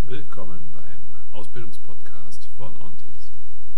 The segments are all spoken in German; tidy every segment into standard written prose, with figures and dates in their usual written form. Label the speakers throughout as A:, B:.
A: Willkommen beim Ausbildungspodcast von OnTeams.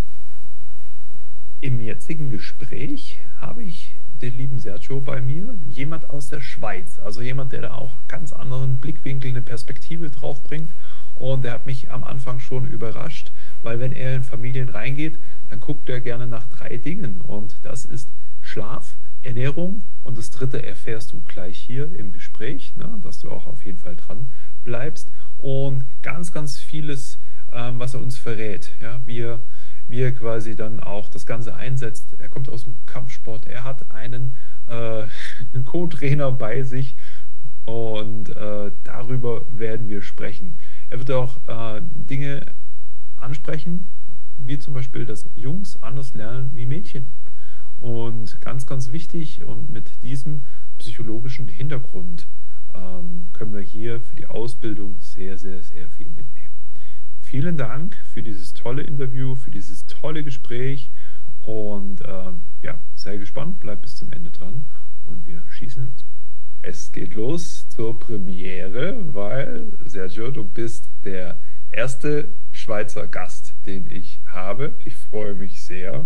A: Im jetzigen Gespräch habe ich den lieben Sergio bei mir, jemand aus der Schweiz, also jemand, der da auch ganz anderen Blickwinkel, eine Perspektive drauf bringt. Und der hat mich am Anfang schon überrascht, weil wenn er in Familien reingeht, dann guckt er gerne nach 3 Dingen. Und das ist Schlaf, Ernährung und das dritte erfährst du gleich hier im Gespräch, ne, dass du auch auf jeden Fall dran bleibst. Und ganz, ganz vieles, was er uns verrät, ja, wie er quasi dann auch das Ganze einsetzt. Er kommt aus dem Kampfsport, er hat einen Co-Trainer bei sich und darüber werden wir sprechen. Er wird auch Dinge ansprechen, wie zum Beispiel, dass Jungs anders lernen wie Mädchen. Und ganz, ganz wichtig und mit diesem psychologischen Hintergrund können wir hier für die Ausbildung sehr, sehr, sehr viel mitnehmen. Vielen Dank für dieses tolle Interview, für dieses tolle Gespräch und ja, sei gespannt, bleib bis zum Ende dran und wir schießen los. Es geht los zur Premiere, weil Sergio, du bist der erste Schweizer Gast, den ich habe. Ich freue mich sehr.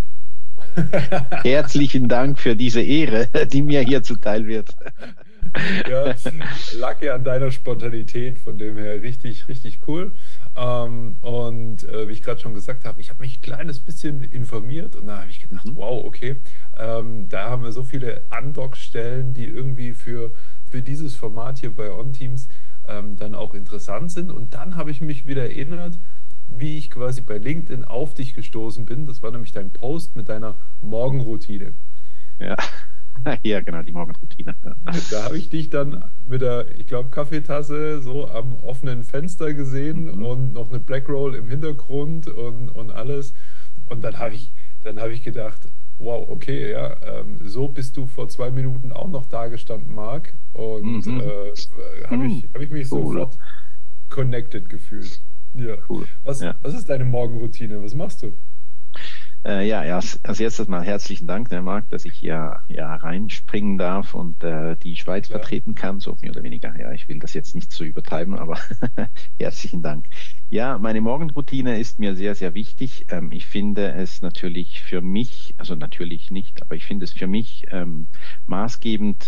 B: Herzlichen Dank für diese Ehre, die mir hier zuteil wird.
A: Ja, lag ja an deiner Spontanität, von dem her richtig, richtig cool. Wie ich gerade schon gesagt habe, ich habe mich ein kleines bisschen informiert und da habe ich gedacht, wow, okay, da haben wir so viele Andockstellen, die irgendwie für dieses Format hier bei OnTeams dann auch interessant sind. Und dann habe ich mich wieder erinnert, wie ich quasi bei LinkedIn auf dich gestoßen bin. Das war nämlich dein Post mit deiner Morgenroutine.
B: Ja, ja, genau, die Morgenroutine. Ja.
A: Da habe ich dich dann mit der, ich glaube, Kaffeetasse so am offenen Fenster gesehen und noch eine Black Roll im Hintergrund und alles. Und dann habe ich gedacht, wow, okay, ja, so bist du vor 2 Minuten auch noch da gestanden, Marc. Und habe ich mich sofort connected gefühlt. Ja.
B: Cool.
A: Was ist deine Morgenroutine? Was machst du?
B: Ja, als erstes mal herzlichen Dank, Marc, dass ich hier reinspringen darf und die Schweiz vertreten kann, so mehr oder weniger. Ja, ich will das jetzt nicht so übertreiben, aber herzlichen Dank. Ja, meine Morgenroutine ist mir sehr, sehr wichtig. Ich finde es natürlich für mich, also natürlich nicht, aber ich finde es für mich maßgebend,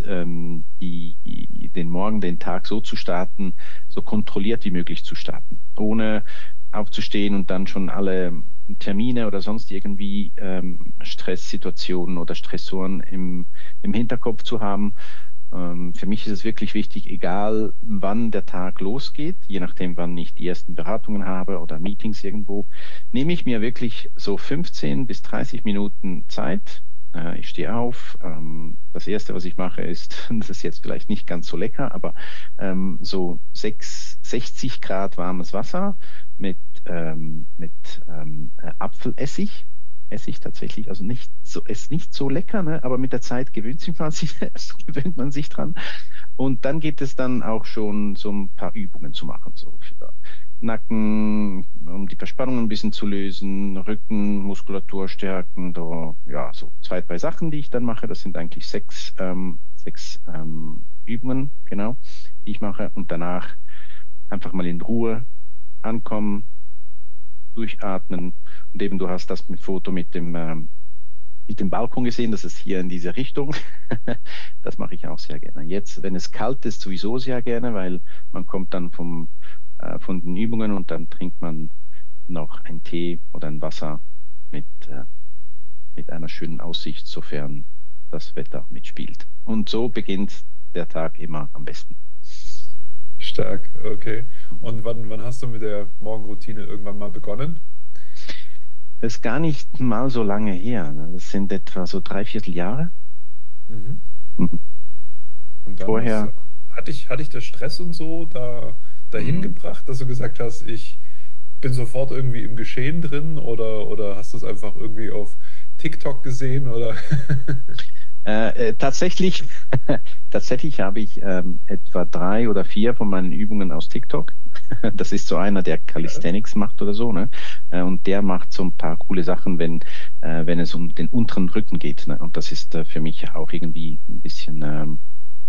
B: den Morgen, den Tag so zu starten, so kontrolliert wie möglich zu starten, ohne aufzustehen und dann schon alle Termine oder sonst irgendwie Stresssituationen oder Stressoren im Hinterkopf zu haben. Für mich ist es wirklich wichtig, egal wann der Tag losgeht, je nachdem, wann ich die ersten Beratungen habe oder Meetings irgendwo, nehme ich mir wirklich so 15 bis 30 Minuten Zeit. Ich stehe auf. Das Erste, was ich mache, ist, das ist jetzt vielleicht nicht ganz so lecker, aber so 60 Grad warmes Wasser mit Apfelessig. Essig tatsächlich, also ist nicht so lecker, ne? Aber mit der Zeit gewöhnt man sich dran. Und dann geht es dann auch schon so ein paar Übungen zu machen, so für Nacken, um die Verspannung ein bisschen zu lösen, Rücken, Muskulatur stärken, ja, so 2, 3 Sachen, die ich dann mache. Das sind eigentlich 6 Übungen, genau, die ich mache. Und danach einfach mal in Ruhe ankommen, durchatmen. Und eben, du hast das Foto mit dem Balkon gesehen, das ist hier in diese Richtung. Das mache ich auch sehr gerne. Jetzt, wenn es kalt ist, sowieso sehr gerne, weil man kommt dann von den Übungen und dann trinkt man noch einen Tee oder ein Wasser mit einer schönen Aussicht, sofern das Wetter mitspielt. Und so beginnt der Tag immer am besten.
A: Stark, okay. Und wann hast du mit der Morgenroutine irgendwann mal begonnen?
B: Das ist gar nicht mal so lange her. Das sind etwa so 3/4 Jahre.
A: Und dann
B: vorher
A: hat dich der Stress und so dahin gebracht, dass du gesagt hast, ich bin sofort irgendwie im Geschehen drin oder hast du es einfach irgendwie auf TikTok gesehen oder?
B: Tatsächlich habe ich etwa 3 oder 4 von meinen Übungen aus TikTok. Das ist so einer, der Calisthenics macht oder so, ne? Und der macht so ein paar coole Sachen, wenn es um den unteren Rücken geht, ne? Und das ist für mich auch irgendwie ein bisschen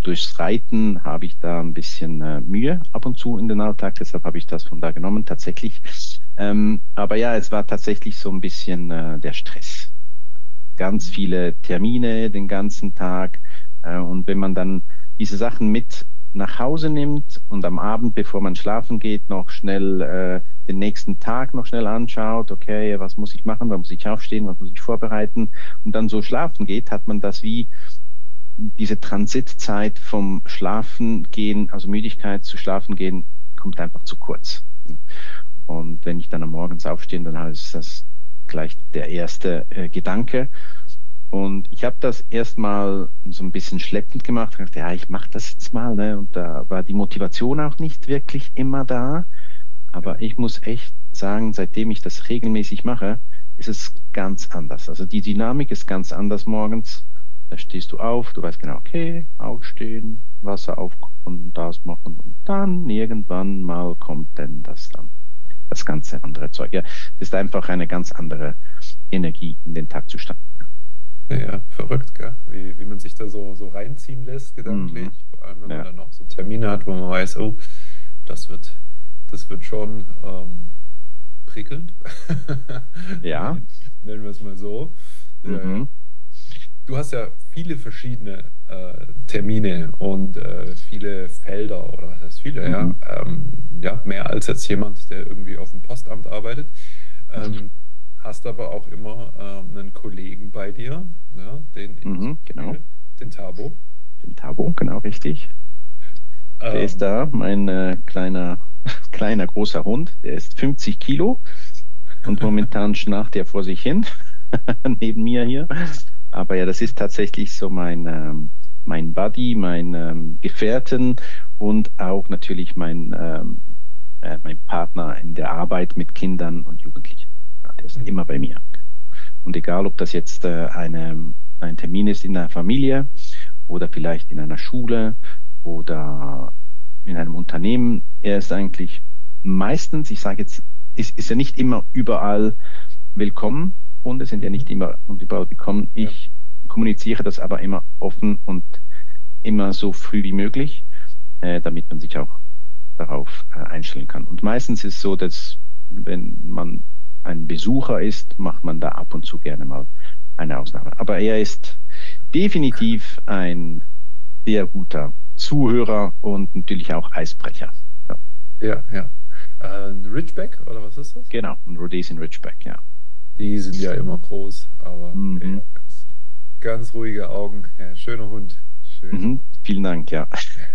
B: durchs Reiten habe ich da ein bisschen Mühe ab und zu in den Alltag, deshalb habe ich das von da genommen tatsächlich. Aber ja, es war tatsächlich so ein bisschen der Stress. Ganz viele Termine den ganzen Tag. Und wenn man dann diese Sachen mit nach Hause nimmt und am Abend, bevor man schlafen geht, noch schnell den nächsten Tag noch schnell anschaut, okay, was muss ich machen, wann muss ich aufstehen, was muss ich vorbereiten und dann so schlafen geht, hat man das wie diese Transitzeit vom Schlafen gehen, also Müdigkeit zu schlafen gehen, kommt einfach zu kurz. Und wenn ich dann am Morgens aufstehe, dann ist das gleich der erste Gedanke. Und ich habe das erstmal so ein bisschen schleppend gemacht. Ich dachte, ja, ich mache das jetzt mal. Ne? Und da war die Motivation auch nicht wirklich immer da. Aber ich muss echt sagen, seitdem ich das regelmäßig mache, ist es ganz anders. Also die Dynamik ist ganz anders morgens. Da stehst du auf, du weißt genau, okay, aufstehen, Wasser aufkochen, das machen. Und dann irgendwann mal kommt denn das dann. Das ganze andere Zeug. Ja, es ist einfach eine ganz andere Energie in den Tag zu starten.
A: Ja, verrückt, gell? Wie man sich da so reinziehen lässt, gedanklich. Vor allem, wenn man dann auch so Termine hat, wo man weiß, oh, das wird schon prickelnd.
B: Ja.
A: Nennen wir es mal so.
B: Mhm.
A: Du hast ja viele verschiedene Termine und viele Felder, oder was heißt viele, ja, mehr als jetzt jemand, der irgendwie auf dem Postamt arbeitet. Hast aber auch immer einen Kollegen bei dir, ja,
B: genau.
A: Den Tabo.
B: Den Tabo, genau richtig. Der ist da, mein kleiner, großer Hund. Der ist 50 Kilo und momentan schnarcht er vor sich hin, neben mir hier. Aber ja, das ist tatsächlich so mein Buddy, mein Gefährten und auch natürlich mein Partner in der Arbeit mit Kindern und Jugendlichen. Ja, der ist immer bei mir. Und egal, ob das jetzt ein Termin ist in der Familie oder vielleicht in einer Schule oder in einem Unternehmen, er ist eigentlich meistens, ich sage jetzt, ist er nicht immer überall willkommen. Hunde sind ja nicht immer und überall willkommen. Ich kommuniziere das aber immer offen und immer so früh wie möglich, damit man sich auch darauf einstellen kann. Und meistens ist es so, dass wenn man ein Besucher ist, macht man da ab und zu gerne mal eine Ausnahme. Aber er ist definitiv ein sehr guter Zuhörer und natürlich auch Eisbrecher.
A: Ja. Ein Ridgeback, oder was ist das?
B: Genau, ein Rhodesian Ridgeback, ja.
A: Die sind ja immer groß, aber ganz ruhige Augen. Ja, schöner Hund.
B: Vielen Dank, ja.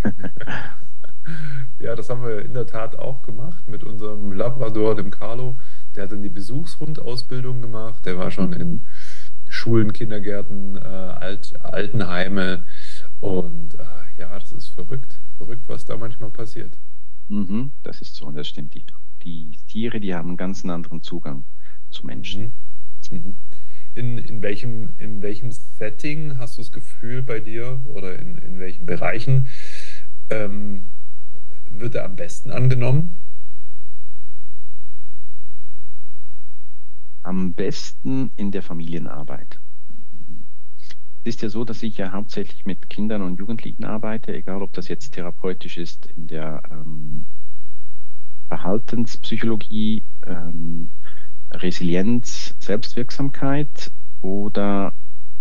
A: Ja, das haben wir in der Tat auch gemacht mit unserem Labrador, dem Carlo. Der hat dann die Besuchshundausbildung gemacht. Der war schon in Schulen, Kindergärten, Altenheime. Und ja, das ist verrückt. Verrückt, was da manchmal passiert.
B: Das ist so, und das stimmt. Die Tiere, die haben einen ganz anderen Zugang zu Menschen.
A: In welchem Setting hast du das Gefühl bei dir oder in welchen Bereichen wird er am besten angenommen?
B: Am besten in der Familienarbeit. Es ist ja so, dass ich ja hauptsächlich mit Kindern und Jugendlichen arbeite, egal ob das jetzt therapeutisch ist in der Verhaltenspsychologie, Resilienz, Selbstwirksamkeit oder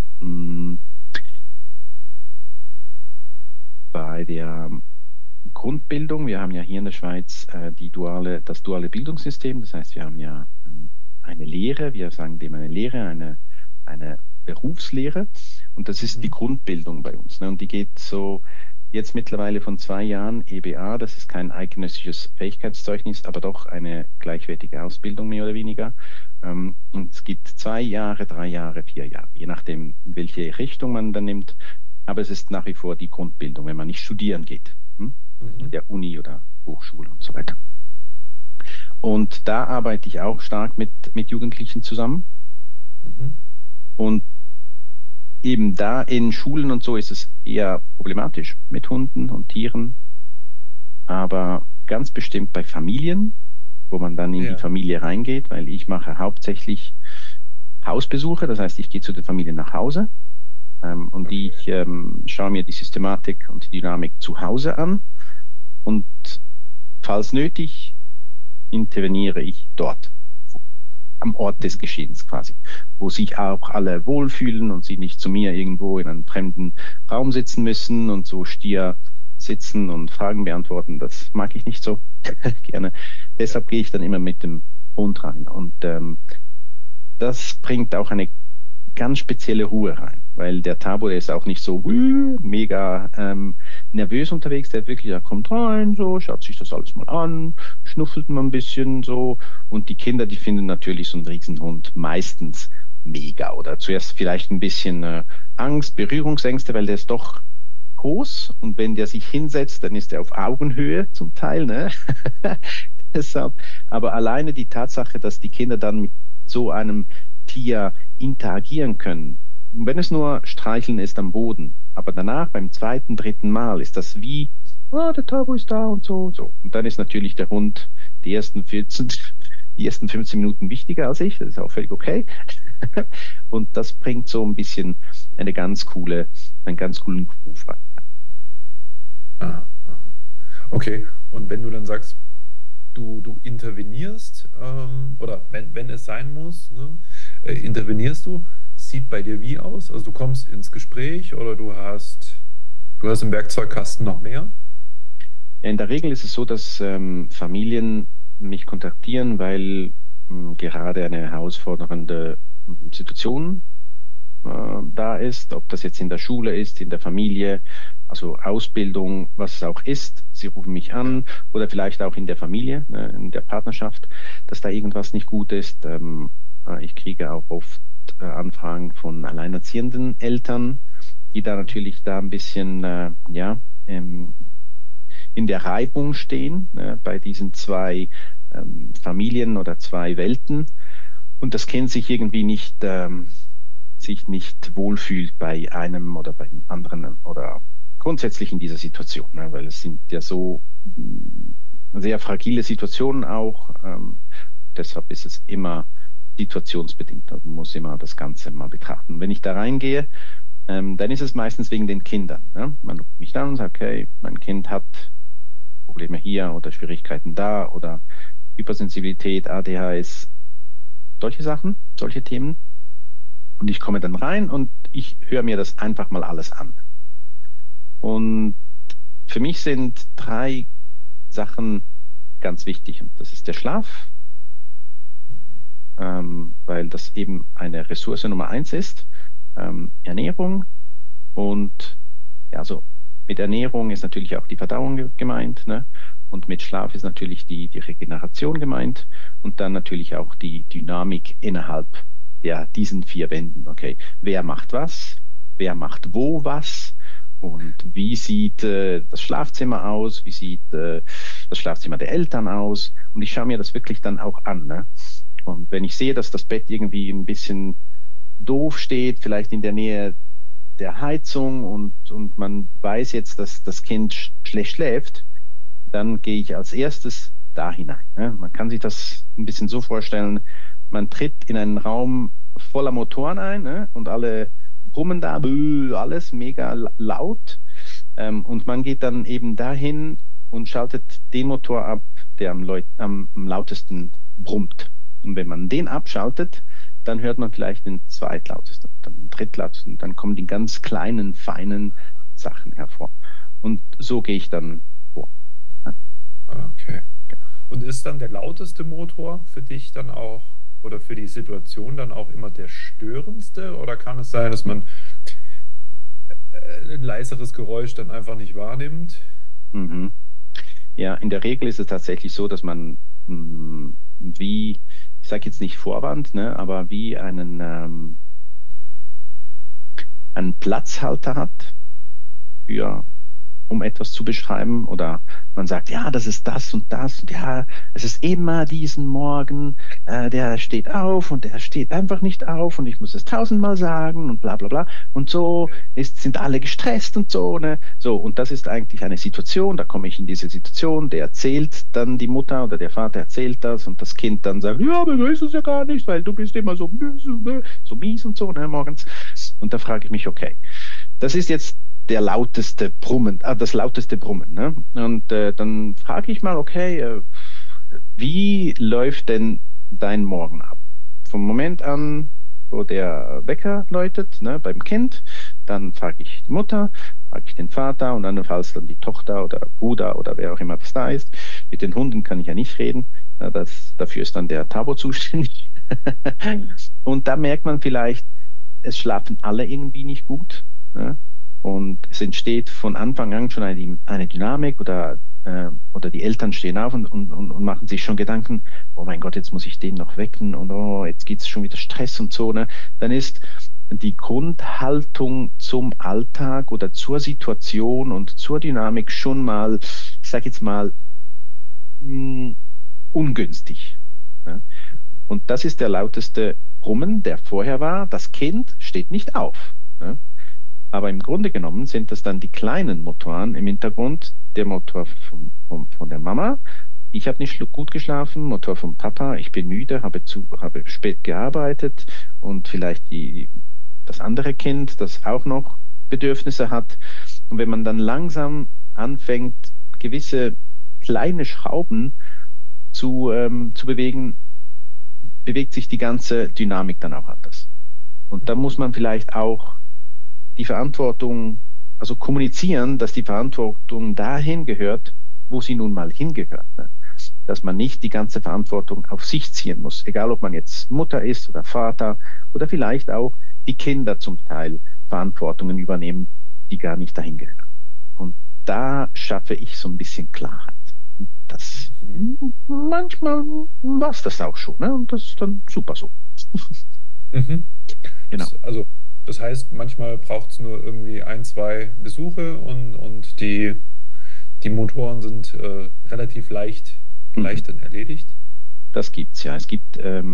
B: bei der Grundbildung. Wir haben ja hier in der Schweiz das duale Bildungssystem. Das heißt, wir haben ja eine Lehre, wir sagen dem eine Lehre, eine Berufslehre. Und das ist die Grundbildung bei uns. Ne? Und die geht so jetzt mittlerweile von 2 Jahren EBA. Das ist kein eidgenössisches Fähigkeitszeugnis, aber doch eine gleichwertige Ausbildung mehr oder weniger. Und es gibt 2 Jahre, 3 Jahre, 4 Jahre, je nachdem, welche Richtung man dann nimmt. Aber es ist nach wie vor die Grundbildung, wenn man nicht studieren geht. In der Uni oder Hochschule und so weiter. Und da arbeite ich auch stark mit Jugendlichen zusammen. Und eben da in Schulen und so ist es eher problematisch mit Hunden und Tieren. Aber ganz bestimmt bei Familien, wo man dann in die Familie reingeht, weil ich mache hauptsächlich Hausbesuche. Das heißt, ich gehe zu den Familien nach Hause Und
A: Okay.
B: ich schaue mir die Systematik und die Dynamik zu Hause an und falls nötig interveniere ich dort, am Ort des
A: Mhm.
B: Geschehens quasi, wo sich auch alle wohlfühlen und sie nicht zu mir irgendwo in einem fremden Raum sitzen müssen und so stier sitzen und Fragen beantworten. Das mag ich nicht so gerne.
A: Ja.
B: Deshalb gehe ich dann immer mit dem Hund rein. Und das bringt auch eine ganz spezielle Ruhe rein, weil der Tabo, der ist auch nicht so mega nervös unterwegs, der wirklich, der kommt rein, so, schaut sich das alles mal an, schnuffelt mal ein bisschen so und die Kinder, die finden natürlich so einen Riesenhund meistens mega oder zuerst vielleicht ein bisschen Angst, Berührungsängste, weil der ist doch groß und wenn der sich hinsetzt, dann ist er auf Augenhöhe zum Teil, ne? Deshalb, aber alleine die Tatsache, dass die Kinder dann mit so einem Tier interagieren können, und wenn es nur Streicheln ist am Boden, aber danach beim zweiten, dritten Mal ist das wie, ah, der Tabo ist da und so, so. Und dann ist natürlich der Hund die ersten 14, die ersten 15 Minuten wichtiger als ich, das ist auch völlig okay. Und das bringt so ein bisschen einen ganz coolen Groove rein.
A: Aha, aha. Okay, und wenn du dann sagst, du intervenierst, oder wenn es sein muss, ne, intervenierst du, sieht bei dir wie aus? Also du kommst ins Gespräch oder du hast im Werkzeugkasten noch mehr?
B: Ja, in der Regel ist es so, dass Familien mich kontaktieren, weil gerade eine herausfordernde Situation da ist, ob das jetzt in der Schule ist, in der Familie, also Ausbildung, was es auch ist. Sie rufen mich
A: Ja.
B: an oder vielleicht auch in der Familie, in der Partnerschaft, dass da irgendwas nicht gut ist. Ich kriege auch oft Anfragen von alleinerziehenden Eltern, die da
A: Mhm.
B: natürlich da ein bisschen, ja, in der Reibung stehen, bei diesen zwei Familien oder zwei Welten und das Kind sich nicht wohlfühlt bei einem oder beim anderen oder grundsätzlich in dieser Situation, ne? Weil es sind ja so sehr fragile Situationen auch. Deshalb ist es immer situationsbedingt. Also man muss immer das Ganze mal betrachten. Wenn ich da reingehe, dann ist es meistens wegen den Kindern. Ne? Man ruft mich dann und sagt, okay, mein Kind hat Probleme hier oder Schwierigkeiten da oder Hypersensibilität, ADHS, solche Sachen, solche Themen. Und ich komme dann rein und ich höre mir das einfach mal alles an. Und für mich sind drei Sachen ganz wichtig. Und das ist der Schlaf, weil das eben eine Ressource Nummer eins ist. Ernährung und ja, also mit Ernährung ist natürlich auch die Verdauung gemeint, ne? Und mit Schlaf ist natürlich die Regeneration gemeint und dann natürlich auch die Dynamik innerhalb diesen vier Wänden. Okay, wer macht was? Wer macht wo was? Und wie sieht das Schlafzimmer aus? Wie sieht das Schlafzimmer der Eltern aus? Und ich schaue mir das wirklich dann auch an, ne? Und wenn ich sehe, dass das Bett irgendwie ein bisschen doof steht, vielleicht in der Nähe der Heizung und man weiß jetzt, dass das Kind schlecht schläft, dann gehe ich als erstes da hinein. Ne? Man kann sich das ein bisschen so vorstellen, man tritt in einen Raum voller Motoren ein, ne? Und alle brummen da, alles mega laut. Und man geht dann eben dahin und schaltet den Motor ab, der am lautesten brummt. Und wenn man den abschaltet, dann hört man vielleicht den zweitlautesten, dann den drittlautesten, dann kommen die ganz kleinen, feinen Sachen hervor. Und so gehe ich dann vor.
A: Okay. Und ist dann der lauteste Motor für dich dann auch oder für die Situation dann auch immer der störendste? Oder kann es sein, dass man ein leiseres Geräusch dann einfach nicht wahrnimmt?
B: Mhm. Ja, in der Regel ist es tatsächlich so, dass man wie, ich sage jetzt nicht Vorwand, ne, aber wie einen Platzhalter hat für um etwas zu beschreiben oder man sagt, ja, das ist das und das und ja, es ist immer diesen Morgen, der steht auf und der steht einfach nicht auf und ich muss es tausendmal sagen und bla bla bla und so sind alle gestresst und so, ne? So, und das ist eigentlich eine Situation, da komme ich in diese Situation, der erzählt dann die Mutter oder der Vater erzählt das und das Kind dann sagt, ja, aber du weißt es ja gar nicht, weil du bist immer so mies und so, ne, morgens. Und da frage ich mich, okay, das ist jetzt das lauteste Brummen. Ne? Und dann frage ich mal, okay, wie läuft denn dein Morgen ab? Vom Moment an, wo der Wecker läutet, ne, beim Kind, dann frage ich die Mutter, frage ich den Vater und andernfalls dann die Tochter oder Bruder oder wer auch immer das da ist. Mit den Hunden kann ich ja nicht reden. Dafür ist dann der Tabo zuständig. Und da merkt man vielleicht, es schlafen alle irgendwie nicht gut. Ne? Und es entsteht von Anfang an schon eine Dynamik oder die Eltern stehen auf und machen sich schon Gedanken, oh mein Gott, jetzt muss ich den noch wecken und oh, jetzt gibt's schon wieder Stress und so. Ne? Dann ist die Grundhaltung zum Alltag oder zur Situation und zur Dynamik schon mal, ich sage jetzt mal, mh, ungünstig. Ne? Und das ist der lauteste Brummen, der vorher war. Das Kind steht nicht auf. Ne? Aber im Grunde genommen sind das dann die kleinen Motoren im Hintergrund. Der Motor von der Mama. Ich habe nicht gut geschlafen. Motor vom Papa. Ich bin müde, habe spät gearbeitet und vielleicht das andere Kind, das auch noch Bedürfnisse hat. Und wenn man dann langsam anfängt, gewisse kleine Schrauben zu bewegen, bewegt sich die ganze Dynamik dann auch anders. Und da muss man vielleicht auch die Verantwortung, also kommunizieren, dass die Verantwortung dahin gehört, wo sie nun mal hingehört. Ne? Dass man nicht die ganze Verantwortung auf sich ziehen muss, egal ob man jetzt Mutter ist oder Vater oder vielleicht auch die Kinder zum Teil Verantwortungen übernehmen, die gar nicht dahin gehören. Und da schaffe ich so ein bisschen Klarheit. Das manchmal war es das auch schon, ne? Und das ist dann super so.
A: Mhm.
B: Genau.
A: Das heißt, manchmal braucht es nur irgendwie 1, 2 Besuche und die Motoren sind relativ leicht dann erledigt.
B: Das gibt's ja. Es gibt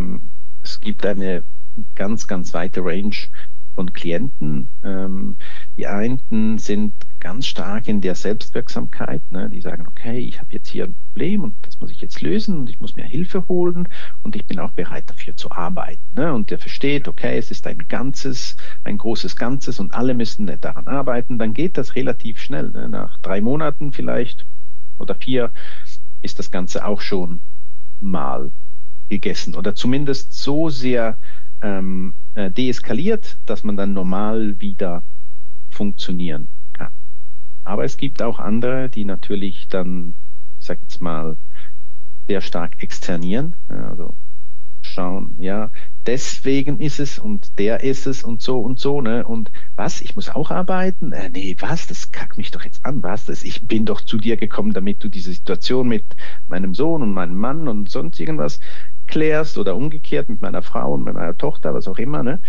B: eine ganz, ganz weite Range von Klienten. Die einen sind ganz stark in der Selbstwirksamkeit. Ne? Die sagen, okay, ich habe jetzt hier ein Problem und das muss ich jetzt lösen und ich muss mir Hilfe holen und ich bin auch bereit dafür zu arbeiten. Ne? Und der versteht, okay, es ist ein großes Ganzes und alle müssen daran arbeiten. Dann geht das relativ schnell. Ne? Nach 3 Monaten vielleicht oder 4 ist das Ganze auch schon mal gegessen oder zumindest so sehr deeskaliert, dass man dann normal wieder funktionieren kann. Aber es gibt auch andere, die natürlich dann, sag jetzt mal, sehr stark externieren, also schauen, ja, deswegen ist es und der ist es und so, ne? Und was, ich muss auch arbeiten? Nee, was, das kackt mich doch jetzt an, was, ich bin doch zu dir gekommen, damit du diese Situation mit meinem Sohn und meinem Mann und sonst irgendwas klärst oder umgekehrt mit meiner Frau und mit meiner Tochter, was auch immer, ne?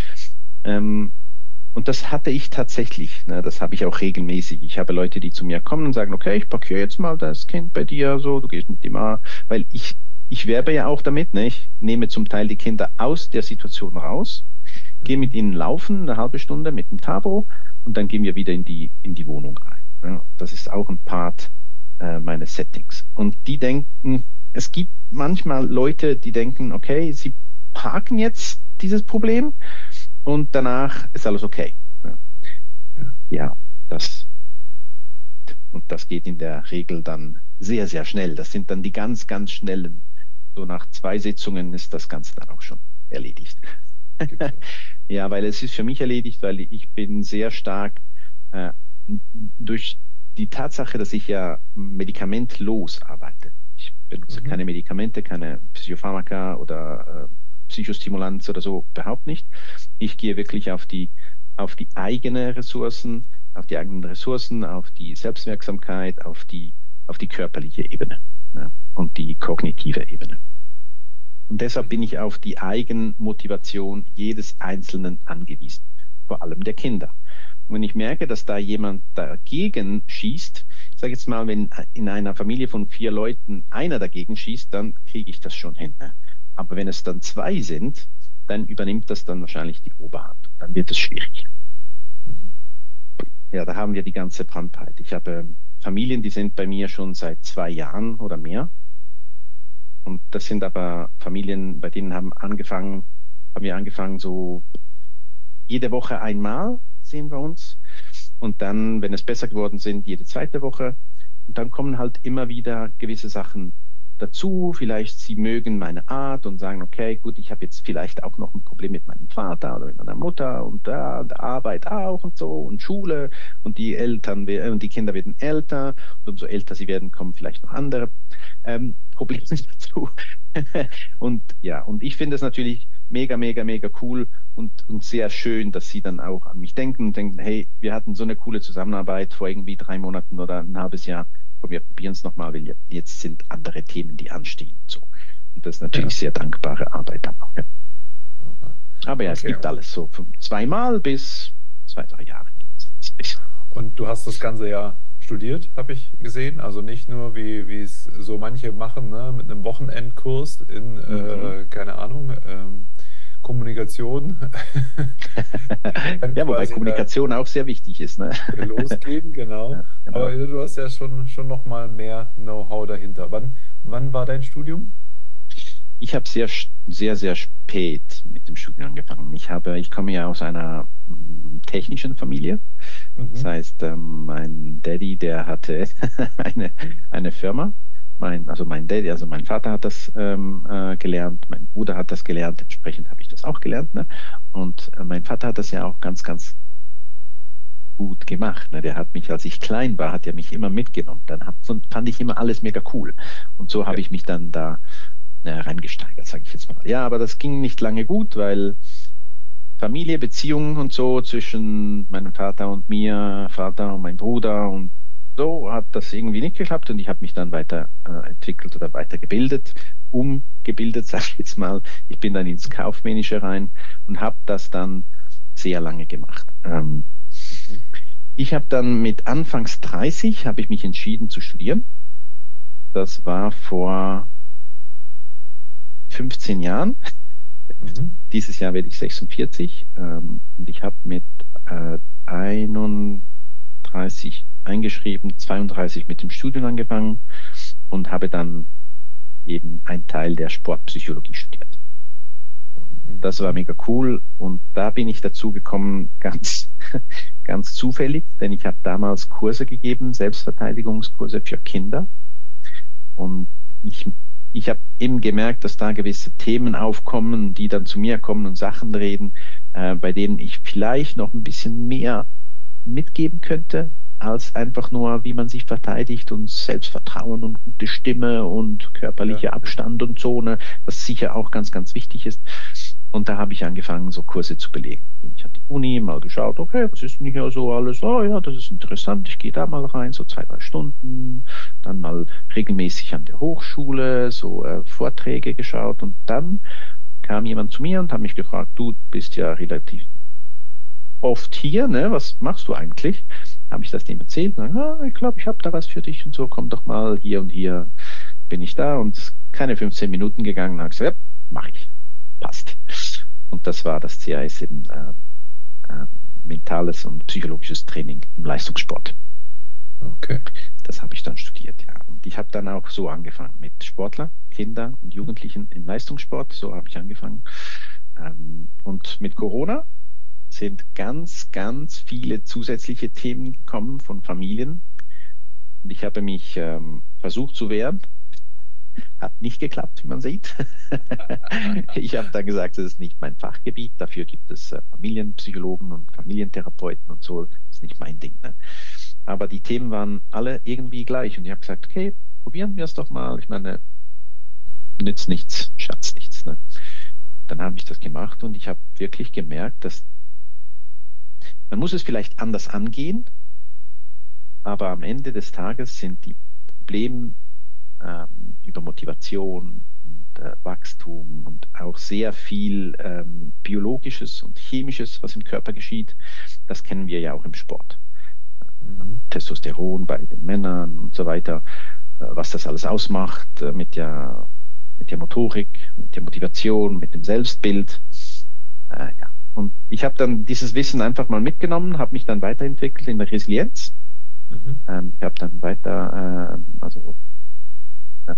B: Und das hatte ich tatsächlich, ne? Das habe ich auch regelmäßig. Ich habe Leute, die zu mir kommen und sagen, okay, ich parkiere jetzt mal das Kind bei dir, so, du gehst mit dem mal, weil ich werbe ja auch damit, ne? Ich nehme zum Teil die Kinder aus der Situation raus, gehe mit ihnen laufen, eine halbe Stunde mit dem Tabo und dann gehen wir wieder in die Wohnung rein. Ja, das ist auch ein Part meines Settings. Und die denken, es gibt manchmal Leute, die denken, okay, sie parken jetzt dieses Problem und danach ist alles okay. Ja, das geht in der Regel dann sehr, sehr schnell. Das sind dann die ganz, ganz schnellen. So nach 2 Sitzungen ist das Ganze dann auch schon erledigt. Ja, weil es ist für mich erledigt, weil ich bin sehr stark durch die Tatsache, dass ich ja medikamentlos arbeite. Ich benutze keine Medikamente, keine Psychopharmaka oder Psychostimulanz oder so, überhaupt nicht. Ich gehe wirklich auf die eigenen Ressourcen, auf die Selbstwirksamkeit, auf die körperliche Ebene, ne? Und die kognitive Ebene. Und deshalb bin ich auf die Eigenmotivation jedes Einzelnen angewiesen, vor allem der Kinder. Und wenn ich merke, dass da jemand dagegen schießt, ich sage jetzt mal, wenn in einer Familie von 4 Leuten einer dagegen schießt, dann kriege ich das schon hin. Ne? Aber wenn es dann 2 sind, dann übernimmt das dann wahrscheinlich die Oberhand. Dann wird es schwierig. Ja, da haben wir die ganze Bandbreite. Ich habe Familien, die sind bei mir schon seit 2 Jahren oder mehr. Und das sind aber Familien, bei denen haben wir angefangen so jede Woche einmal sehen wir uns. Und dann, wenn es besser geworden sind, jede zweite Woche. Und dann kommen halt immer wieder gewisse Sachen dazu. Vielleicht sie mögen meine Art und sagen, okay, gut, ich habe jetzt vielleicht auch noch ein Problem mit meinem Vater oder mit meiner Mutter und da und Arbeit auch und so und Schule und die Eltern und die Kinder werden älter und umso älter sie werden, kommen vielleicht noch andere Probleme dazu. Und ja, und ich finde es natürlich mega, mega, mega cool und sehr schön, dass sie dann auch an mich denken und denken, hey, wir hatten so eine coole Zusammenarbeit vor irgendwie 3 Monaten oder ein halbes Jahr. Komm, wir probieren es nochmal, weil jetzt sind andere Themen, die anstehen. So. Und das ist
A: Ja.
B: natürlich sehr dankbare Arbeit dann auch. Ja. Aber ja, es
A: Okay.
B: gibt alles so von 2 Mal bis 2, 3 Jahre.
A: Und du hast das Ganze ja studiert, habe ich gesehen. Also nicht nur, wie es so manche machen, ne, mit einem Wochenendkurs in, keine Ahnung, Kommunikation. Dann
B: Ja, wobei
A: quasi
B: Kommunikation auch sehr wichtig ist. Ne?
A: losgehen, genau.
B: Ja, genau.
A: Aber du hast ja schon noch mal mehr Know-how dahinter. Wann war dein Studium?
B: Ich habe sehr, sehr spät mit dem Studium angefangen. Ich komme ja aus einer technischen Familie. Das
A: Mhm.
B: heißt, mein Daddy, der hatte eine Firma. Mein Daddy, also mein Vater hat das gelernt, mein Bruder hat das gelernt, entsprechend habe ich das auch gelernt. Ne? Und mein Vater hat das ja auch ganz, ganz gut gemacht. Ne? Der hat mich, als ich klein war, hat er mich immer mitgenommen. Fand ich immer alles mega cool. Und so habe
A: Ja.
B: ich mich dann da reingesteigert, sage ich jetzt mal. Ja, aber das ging nicht lange gut, weil Familie, Beziehungen und so zwischen meinem Vater und mir, Vater und mein Bruder und so hat das irgendwie nicht geklappt und ich habe mich dann weiter entwickelt oder weitergebildet, umgebildet, sage ich jetzt mal. Ich bin dann ins Kaufmännische rein und habe das dann sehr lange gemacht.
A: Mhm.
B: Ich habe dann mit Anfangs 30 habe ich mich entschieden zu studieren. Das war vor 15 Jahren.
A: Mhm.
B: Dieses Jahr werde ich 46 und ich habe mit 31 eingeschrieben, 32 mit dem Studium angefangen und habe dann eben einen Teil der Sportpsychologie studiert. Und das war
A: Mhm.
B: mega cool und da bin ich dazu gekommen, ganz, ganz zufällig, denn ich habe damals Kurse gegeben, Selbstverteidigungskurse für Kinder und ich habe eben gemerkt, dass da gewisse Themen aufkommen, die dann zu mir kommen und Sachen reden, bei denen ich vielleicht noch ein bisschen mehr mitgeben könnte, als einfach nur, wie man sich verteidigt und Selbstvertrauen und gute Stimme und
A: Ja,
B: körperlicher
A: ja.
B: Abstand und so, ne, was sicher auch ganz, ganz wichtig ist. Und da habe ich angefangen, so Kurse zu belegen. Bin ich an die Uni mal geschaut, okay, was ist denn hier so alles? Oh ja, das ist interessant, ich gehe da mal rein, so 2, 3 Stunden. Dann mal regelmäßig an der Hochschule, so Vorträge geschaut. Und dann kam jemand zu mir und hat mich gefragt, du bist ja relativ oft hier, ne? Was machst du eigentlich? Habe ich das dem erzählt? Und dann, ich glaube, ich habe da was für dich und so, komm doch mal hier und hier bin ich da und keine 15 Minuten gegangen, habe gesagt, ja, mache ich, passt. Und das war das CAS eben äh, mentales und psychologisches Training im Leistungssport.
A: Okay.
B: Das habe ich dann studiert, ja. Und ich habe dann auch so angefangen mit Sportler, Kinder und Jugendlichen im Leistungssport. So habe ich angefangen. Und mit Corona sind ganz, ganz viele zusätzliche Themen gekommen von Familien. Und ich habe mich versucht zu wehren. Hat nicht geklappt, wie man sieht. Ich habe dann gesagt, das ist nicht mein Fachgebiet. Dafür gibt es Familienpsychologen und Familientherapeuten und so. Das ist nicht mein Ding. Ne? Aber die Themen waren alle irgendwie gleich. Und ich habe gesagt, okay, probieren wir es doch mal. Ich meine, nützt nichts, schatz nichts. Ne? Dann habe ich das gemacht und ich habe wirklich gemerkt, dass man muss es vielleicht anders angehen, aber am Ende des Tages sind die Probleme über Motivation und Wachstum und auch sehr viel Biologisches und Chemisches, was im Körper geschieht, das kennen wir ja auch im Sport.
A: Mhm.
B: Testosteron bei den Männern und so weiter, was das alles ausmacht mit der Motorik, mit der Motivation, mit dem Selbstbild. Ja. Und ich habe dann dieses Wissen einfach mal mitgenommen, habe mich dann weiterentwickelt in der Resilienz.
A: Mhm.
B: Ich habe dann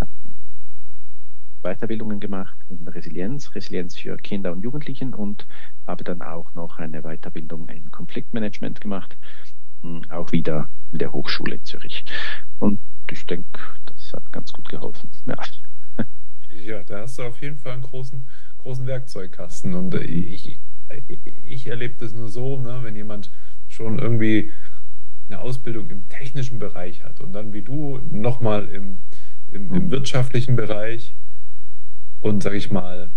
B: Weiterbildungen gemacht in Resilienz für Kinder und Jugendlichen und habe dann auch noch eine Weiterbildung in Konfliktmanagement gemacht, auch wieder in der Hochschule in Zürich. Und ich denke, das hat ganz gut geholfen. Ja.
A: Ja, da hast du auf jeden Fall einen großen Werkzeugkasten. Und ich erlebe das nur so, ne, wenn jemand schon irgendwie eine Ausbildung im technischen Bereich hat und dann wie du nochmal im
B: Mhm.
A: wirtschaftlichen Bereich und sage ich mal,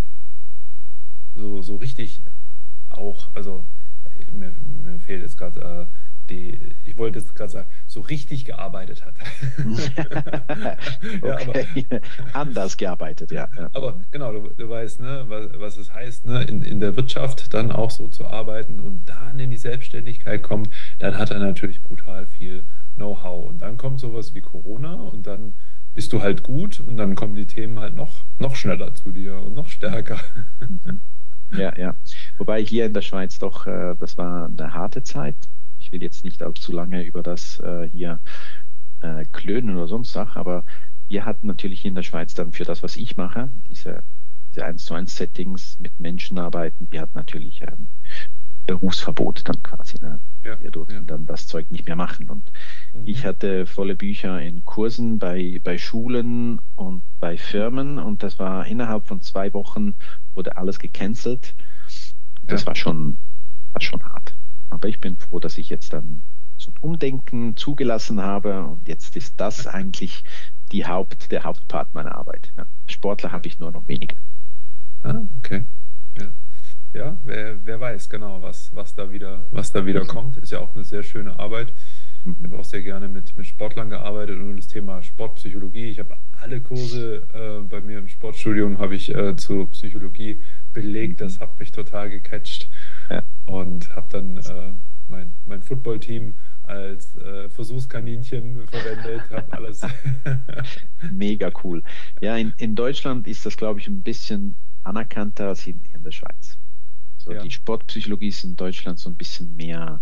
A: so richtig auch, also mir fehlt jetzt gerade ich wollte jetzt gerade sagen, so richtig gearbeitet hat. Ja,
B: Okay, anders gearbeitet, ja. Ja.
A: aber
B: Mhm.
A: genau, du weißt, ne, was es heißt, ne, in der Wirtschaft dann auch so zu arbeiten und dann in die Selbstständigkeit kommt, dann hat er natürlich brutal viel Know-how. Und dann kommt sowas wie Corona und dann bist du halt gut und dann kommen die Themen halt noch schneller zu dir und noch stärker.
B: Mhm. Ja, ja. Wobei hier in der Schweiz doch, das war eine harte Zeit. Ich will jetzt nicht allzu lange über das hier klönen oder sonst was, aber wir hatten natürlich hier in der Schweiz dann für das, was ich mache, diese 1:1 Settings mit Menschen arbeiten, wir hatten natürlich Berufsverbot dann quasi. Ne?
A: Ja,
B: Wir
A: ja.
B: durften dann das Zeug nicht mehr machen. Und ich
A: Mhm.
B: hatte volle Bücher in Kursen bei Schulen und bei Firmen und das war innerhalb von 2 Wochen wurde alles gecancelt. Das
A: Ja.
B: war schon hart. Aber ich bin froh, dass ich jetzt dann so ein Umdenken zugelassen habe und jetzt ist das eigentlich der Hauptpart meiner Arbeit. Ja. Sportler
A: Ja.
B: habe ich nur noch weniger.
A: Ah, okay. Ja. Ja, wer weiß genau, was da wieder
B: Mhm.
A: kommt. Ist ja auch eine sehr schöne Arbeit. Ich
B: Mhm.
A: habe auch sehr gerne mit Sportlern gearbeitet und das Thema Sportpsychologie. Ich habe alle Kurse bei mir im Sportstudium habe ich zu Psychologie belegt. Das
B: Mhm.
A: hat mich total gecatcht
B: Ja.
A: und habe dann mein Footballteam als Versuchskaninchen verwendet, habe alles.
B: Mega cool. Ja, in Deutschland ist das, glaube ich, ein bisschen anerkannter als in der Schweiz. So, die
A: Ja.
B: Sportpsychologie ist in Deutschland so ein bisschen mehr,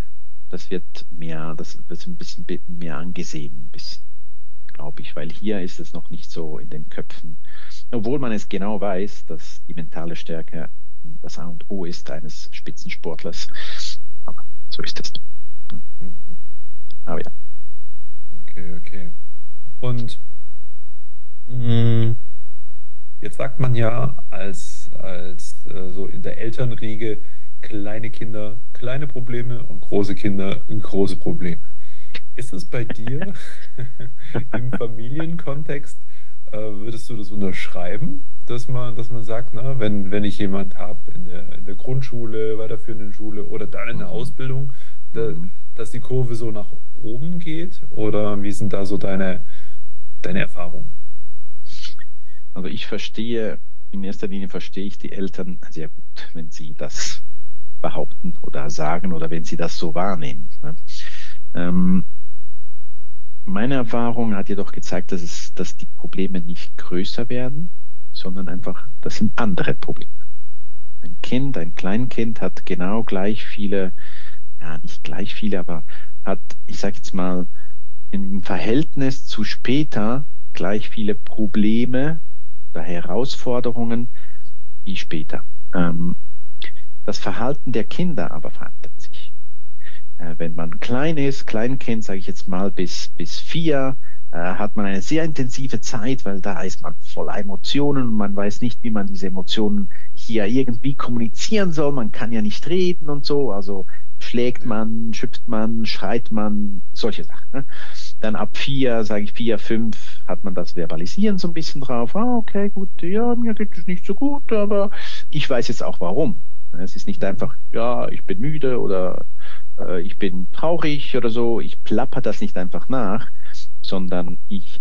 B: das wird ein bisschen mehr angesehen, ein bisschen, glaube ich, weil hier ist es noch nicht so in den Köpfen. Obwohl man es genau weiß, dass die mentale Stärke das A und O ist eines Spitzensportlers. Aber so ist es.
A: Mhm.
B: Aber ja.
A: Okay, okay. Und mh, jetzt sagt man ja als so in der Elternriege, kleine Kinder, kleine Probleme und große Kinder, große Probleme. Ist es bei dir im Familienkontext, würdest du das unterschreiben, dass man sagt, na, wenn ich jemand habe in der Grundschule, weiterführenden Schule oder dann in der
B: Mhm.
A: Ausbildung, da,
B: Mhm.
A: dass die Kurve so nach oben geht? Oder wie sind da so deine Erfahrungen?
B: Also in erster Linie verstehe ich die Eltern sehr gut, wenn sie das behaupten oder sagen oder wenn sie das so wahrnehmen. Ne? Ähm, Meine Erfahrung hat jedoch gezeigt, dass die Probleme nicht größer werden, sondern einfach, das sind andere Probleme. Ein Kleinkind hat genau gleich viele, ja, nicht gleich viele, aber hat, ich sage jetzt mal, im Verhältnis zu später gleich viele Probleme oder Herausforderungen wie später. Ähm, Das Verhalten der Kinder aber verändert sich. Wenn man klein ist, Kleinkind, sage ich jetzt mal, bis 4, hat man eine sehr intensive Zeit, weil da ist man voller Emotionen und man weiß nicht, wie man diese Emotionen hier irgendwie kommunizieren soll. Man kann ja nicht reden und so. Also schlägt
A: Ja,
B: man, schimpft man, schreit man, solche Sachen. Ne? Dann ab 4, sage ich 4, 5, hat man das Verbalisieren so ein bisschen drauf. Ah, okay, gut, ja, mir geht es nicht so gut, aber ich weiß jetzt auch warum. Es ist nicht
A: mhm.
B: einfach, ja, ich bin müde oder ich bin traurig oder so. Ich plapper das nicht einfach nach, sondern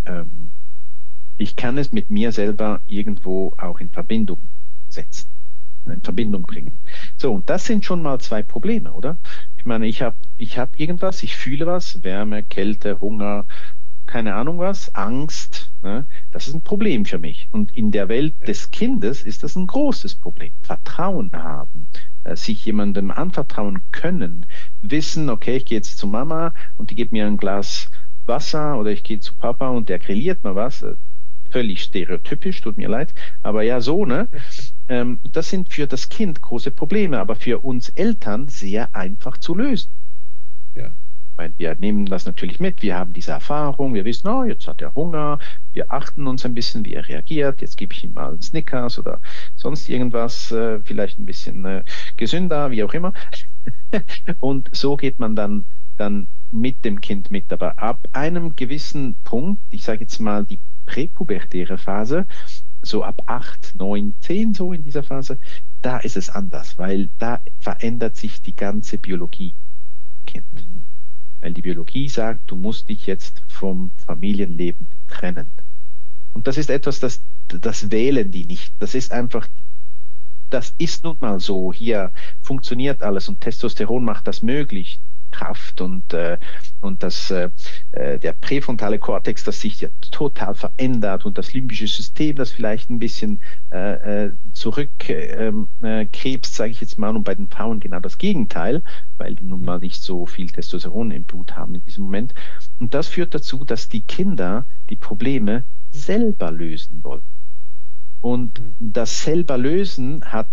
B: ich kann es mit mir selber irgendwo auch in Verbindung setzen, in Verbindung bringen. So, und das sind schon mal 2 Probleme, oder? Ich meine, ich hab irgendwas, ich fühle was, Wärme, Kälte, Hunger, keine Ahnung was, Angst, ne? Das ist ein Problem für mich. Und in der Welt
A: Ja,
B: des Kindes ist das ein großes Problem. Vertrauen haben, sich jemandem anvertrauen können, wissen, okay, ich gehe jetzt zu Mama und die gibt mir ein Glas Wasser oder ich gehe zu Papa und der grilliert mir was. Völlig stereotypisch, tut mir leid. Aber ja, so, ne? Das sind für das Kind große Probleme, aber für uns Eltern sehr einfach zu lösen.
A: Ja.
B: Weil wir nehmen das natürlich mit, wir haben diese Erfahrung, wir wissen, oh, jetzt hat er Hunger, wir achten uns ein bisschen, wie er reagiert, jetzt gebe ich ihm mal einen Snickers oder sonst irgendwas, vielleicht ein bisschen gesünder, wie auch immer. Und so geht man dann mit dem Kind mit. Aber ab einem gewissen Punkt, ich sage jetzt mal die präpubertäre Phase, so ab 8, 9, 10 so in dieser Phase, da ist es anders, weil da verändert sich die ganze Biologie im Kind.
A: Mhm.
B: Weil die Biologie sagt, du musst dich jetzt vom Familienleben trennen. Und das ist etwas, das wählen die nicht. Das ist einfach, das ist nun mal so. Hier funktioniert alles und Testosteron macht das möglich. Kraft und der präfrontale Kortex, das sich ja total verändert und das limbische System, das vielleicht ein bisschen zurückkrebst, sage ich jetzt mal, und bei den Frauen genau das Gegenteil, weil die nun mal nicht so viel Testosteron im Blut haben in diesem Moment. Und das führt dazu, dass die Kinder die Probleme selber lösen wollen. Und das selber lösen hat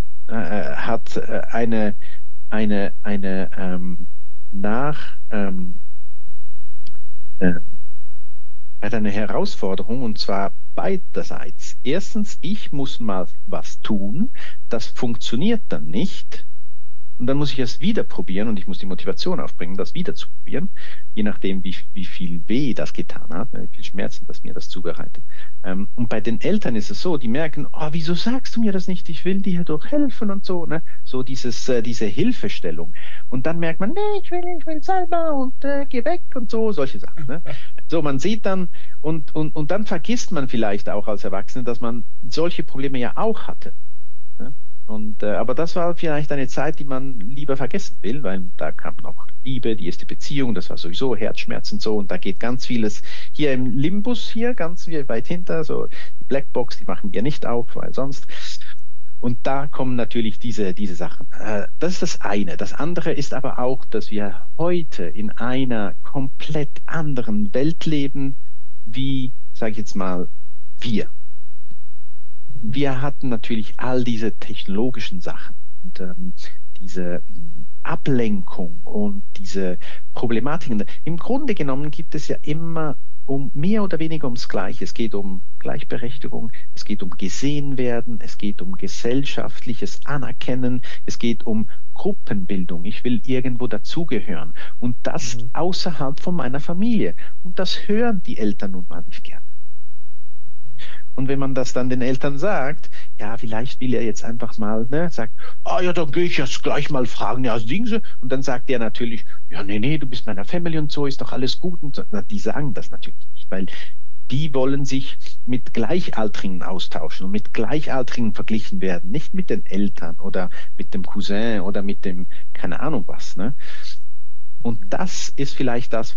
B: äh, hat eine Herausforderung und zwar beiderseits. Erstens, ich muss mal was tun, das funktioniert dann nicht. Und dann muss ich es wieder probieren und ich muss die Motivation aufbringen, das wieder zu probieren, je nachdem, wie viel weh das getan hat, wie viel Schmerzen das mir das zubereitet. Und bei den Eltern ist es so, die merken, oh, wieso sagst du mir das nicht? Ich will dir doch helfen und so, ne? So diese Hilfestellung. Und dann merkt man, nee, ich will selber und geh weg und so, solche Sachen, ne? So, man sieht dann und dann vergisst man vielleicht auch als Erwachsene, dass man solche Probleme ja auch hatte. Ne? Aber das war vielleicht eine Zeit, die man lieber vergessen will, weil da kam noch Liebe, die erste Beziehung, das war sowieso Herzschmerz und so. Und da geht ganz vieles hier im Limbus hier, ganz weit hinter, so die Blackbox, die machen wir nicht auf, weil sonst. Und da kommen natürlich diese Sachen. Das ist das eine. Das andere ist aber auch, dass wir heute in einer komplett anderen Welt leben, wie, sage ich jetzt mal, wir. Wir hatten natürlich all diese technologischen Sachen und diese Ablenkung und diese Problematiken. Im Grunde genommen gibt es ja immer um mehr oder weniger ums Gleiche. Es geht um Gleichberechtigung, es geht um gesehen werden, es geht um gesellschaftliches Anerkennen, es geht um Gruppenbildung. Ich will irgendwo dazugehören und das außerhalb von meiner Familie. Und das hören die Eltern nun mal nicht gerne. Und wenn man das dann den Eltern sagt, ja, vielleicht will er jetzt einfach mal, ne, sagt, ah ja, dann gehe ich jetzt gleich mal fragen, ja, singen Sie. Und dann sagt er natürlich, ja, nee, du bist meiner Family und so, ist doch alles gut. Und so. Die sagen das natürlich nicht, weil die wollen sich mit Gleichaltrigen austauschen und mit Gleichaltrigen verglichen werden, nicht mit den Eltern oder mit dem Cousin oder mit dem, keine Ahnung was, ne. Und das ist vielleicht das,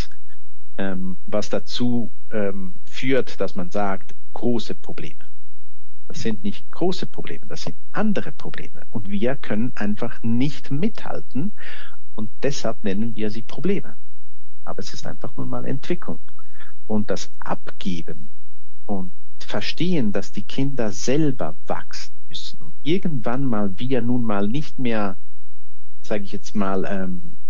B: was dazu führt, dass man sagt, große Probleme. Das sind nicht große Probleme, das sind andere Probleme. Und wir können einfach nicht mithalten und deshalb nennen wir sie Probleme. Aber es ist einfach nur mal Entwicklung. Und das Abgeben und Verstehen, dass die Kinder selber wachsen müssen und irgendwann mal wir nun mal nicht mehr, sage ich jetzt mal,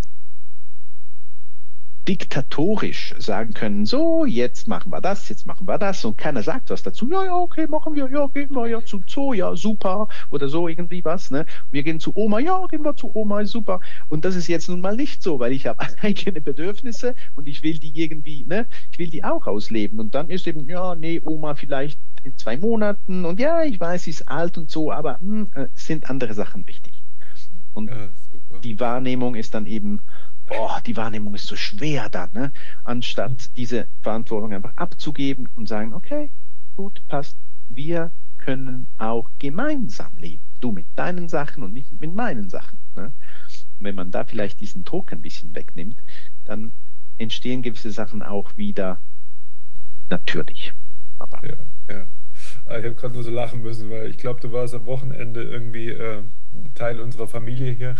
B: diktatorisch sagen können, so, jetzt machen wir das und keiner sagt was dazu, ja, okay, machen wir, ja, gehen wir ja zu Zoo, ja, super, oder so irgendwie was, ne? Wir gehen zu Oma, ja, gehen wir zu Oma, ist super. Und das ist jetzt nun mal nicht so, weil ich habe eigene Bedürfnisse und ich will die irgendwie, ne, ich will die auch ausleben. Und dann ist eben, ja, nee, Oma vielleicht in 2 Monaten und ja, ich weiß, sie ist alt und so, aber sind andere Sachen wichtig. Und
A: Ja, super.
B: die Wahrnehmung ist dann eben, die Wahrnehmung ist so schwer dann, ne? Anstatt diese Verantwortung einfach abzugeben und sagen, okay, gut, passt, wir können auch gemeinsam leben. Du mit deinen Sachen und nicht mit meinen Sachen. Ne? Und wenn man da vielleicht diesen Druck ein bisschen wegnimmt, dann entstehen gewisse Sachen auch wieder natürlich. Aber
A: Ja. Ich habe gerade nur so lachen müssen, weil ich glaube, du warst am Wochenende irgendwie Teil unserer Familie hier.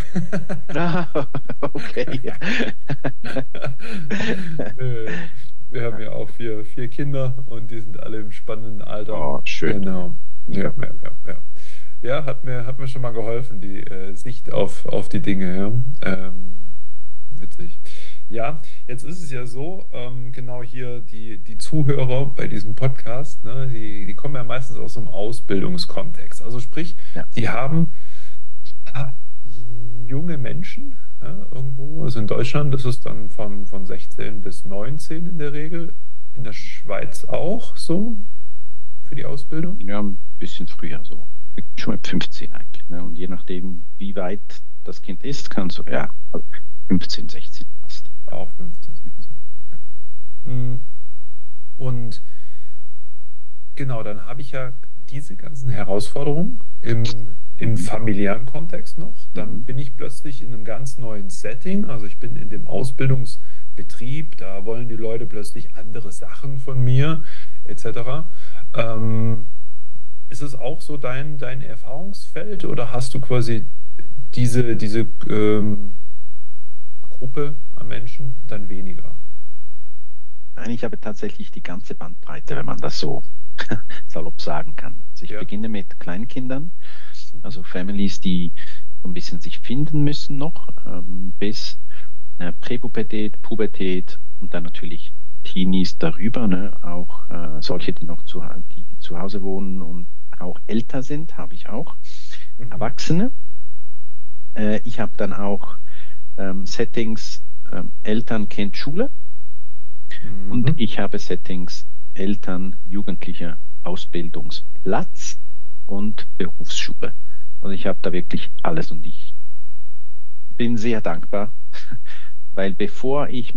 B: okay. Ja.
A: Wir haben ja auch vier Kinder und die sind alle im spannenden Alter.
B: Oh, schön.
A: Genau. Ja. Ja, hat mir schon mal geholfen, die Sicht auf die Dinge. Ja. Witzig. Ja, jetzt ist es ja so, genau hier die Zuhörer bei diesem Podcast, ne, die kommen ja meistens aus so einem Ausbildungskontext. Also sprich,
B: Ja.
A: die haben ah, junge Menschen, ja, irgendwo, also in Deutschland ist es dann von 16 bis 19 in der Regel, in der Schweiz auch so für die Ausbildung.
B: Ja, ein bisschen früher so. Schon mit 15 eigentlich. Ne? Und je nachdem, wie weit das Kind ist, kannst du, ja, 15, 16 fast.
A: Auch 15, 17. Okay. Mm, Und genau, dann habe ich ja diese ganzen Herausforderungen im
B: Mhm.
A: familiären Kontext noch. Dann
B: Mhm.
A: bin ich plötzlich in einem ganz neuen Setting. Also ich bin in dem Ausbildungsbetrieb, da wollen die Leute plötzlich andere Sachen von mir, etc. Ähm, Ist es auch so dein Erfahrungsfeld oder hast du quasi diese Gruppe an Menschen dann weniger?
B: Nein, ich habe tatsächlich die ganze Bandbreite, wenn man das so salopp sagen kann. Also ich
A: Ja.
B: beginne mit Kleinkindern,
A: Mhm.
B: also Families, die so ein bisschen sich finden müssen noch, bis Präpubertät, Pubertät und dann natürlich Teenies darüber, ne? Auch solche, die zu Hause wohnen und auch älter sind, habe ich auch.
A: Mhm.
B: Erwachsene. Ich habe dann auch Settings Eltern, Kind, Schule und
A: Mhm.
B: ich habe Settings Eltern, Jugendliche, Ausbildungsplatz und Berufsschule. Und ich habe da wirklich alles und ich bin sehr dankbar, weil bevor ich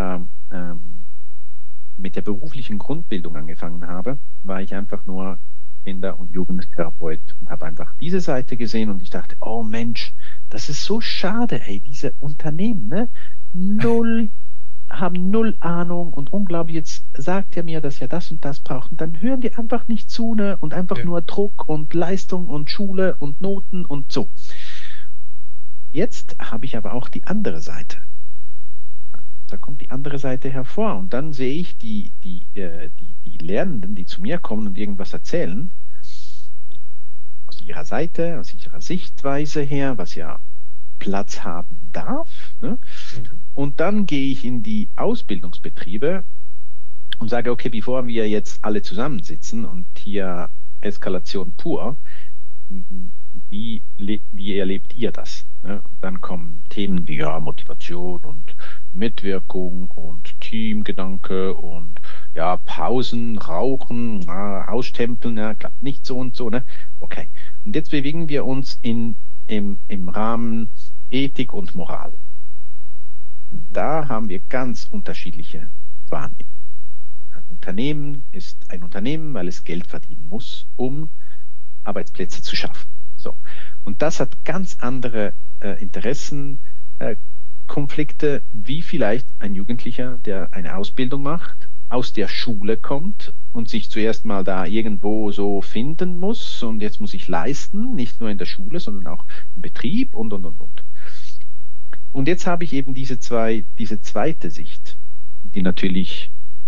B: mit der beruflichen Grundbildung angefangen habe, war ich einfach nur Kinder- und Jugendtherapeut und habe einfach diese Seite gesehen und ich dachte, oh Mensch, das ist so schade, ey, diese Unternehmen, ne? Null, haben null Ahnung und unglaublich, jetzt sagt er mir, dass er das und das braucht und dann hören die einfach nicht zu, ne? Und einfach
A: Ja.
B: nur Druck und Leistung und Schule und Noten und so. Jetzt habe ich aber auch die andere Seite. Da kommt die andere Seite hervor. Und dann sehe ich die Lernenden, die zu mir kommen und irgendwas erzählen, aus ihrer Seite, aus ihrer Sichtweise her, was ja Platz haben darf. Ne?
A: Mhm.
B: Und dann gehe ich in die Ausbildungsbetriebe und sage, okay, bevor wir jetzt alle zusammensitzen und hier Eskalation pur, wie erlebt ihr das? Ne? Und dann kommen Themen wie ja, Motivation und Mitwirkung und Teamgedanke und ja, Pausen, Rauchen, Ausstempeln, ja, klappt nicht so und so. Ne? Okay. Und jetzt bewegen wir uns im Rahmen Ethik und Moral.
A: Mhm.
B: Da haben wir ganz unterschiedliche Wahrnehmungen. Ein Unternehmen ist ein Unternehmen, weil es Geld verdienen muss, um Arbeitsplätze zu schaffen. So. Und das hat ganz andere Interessen, Konflikte, wie vielleicht ein Jugendlicher, der eine Ausbildung macht, aus der Schule kommt und sich zuerst mal da irgendwo so finden muss und jetzt muss ich leisten, nicht nur in der Schule, sondern auch im Betrieb und. Und jetzt habe ich eben diese zweite Sicht, die natürlich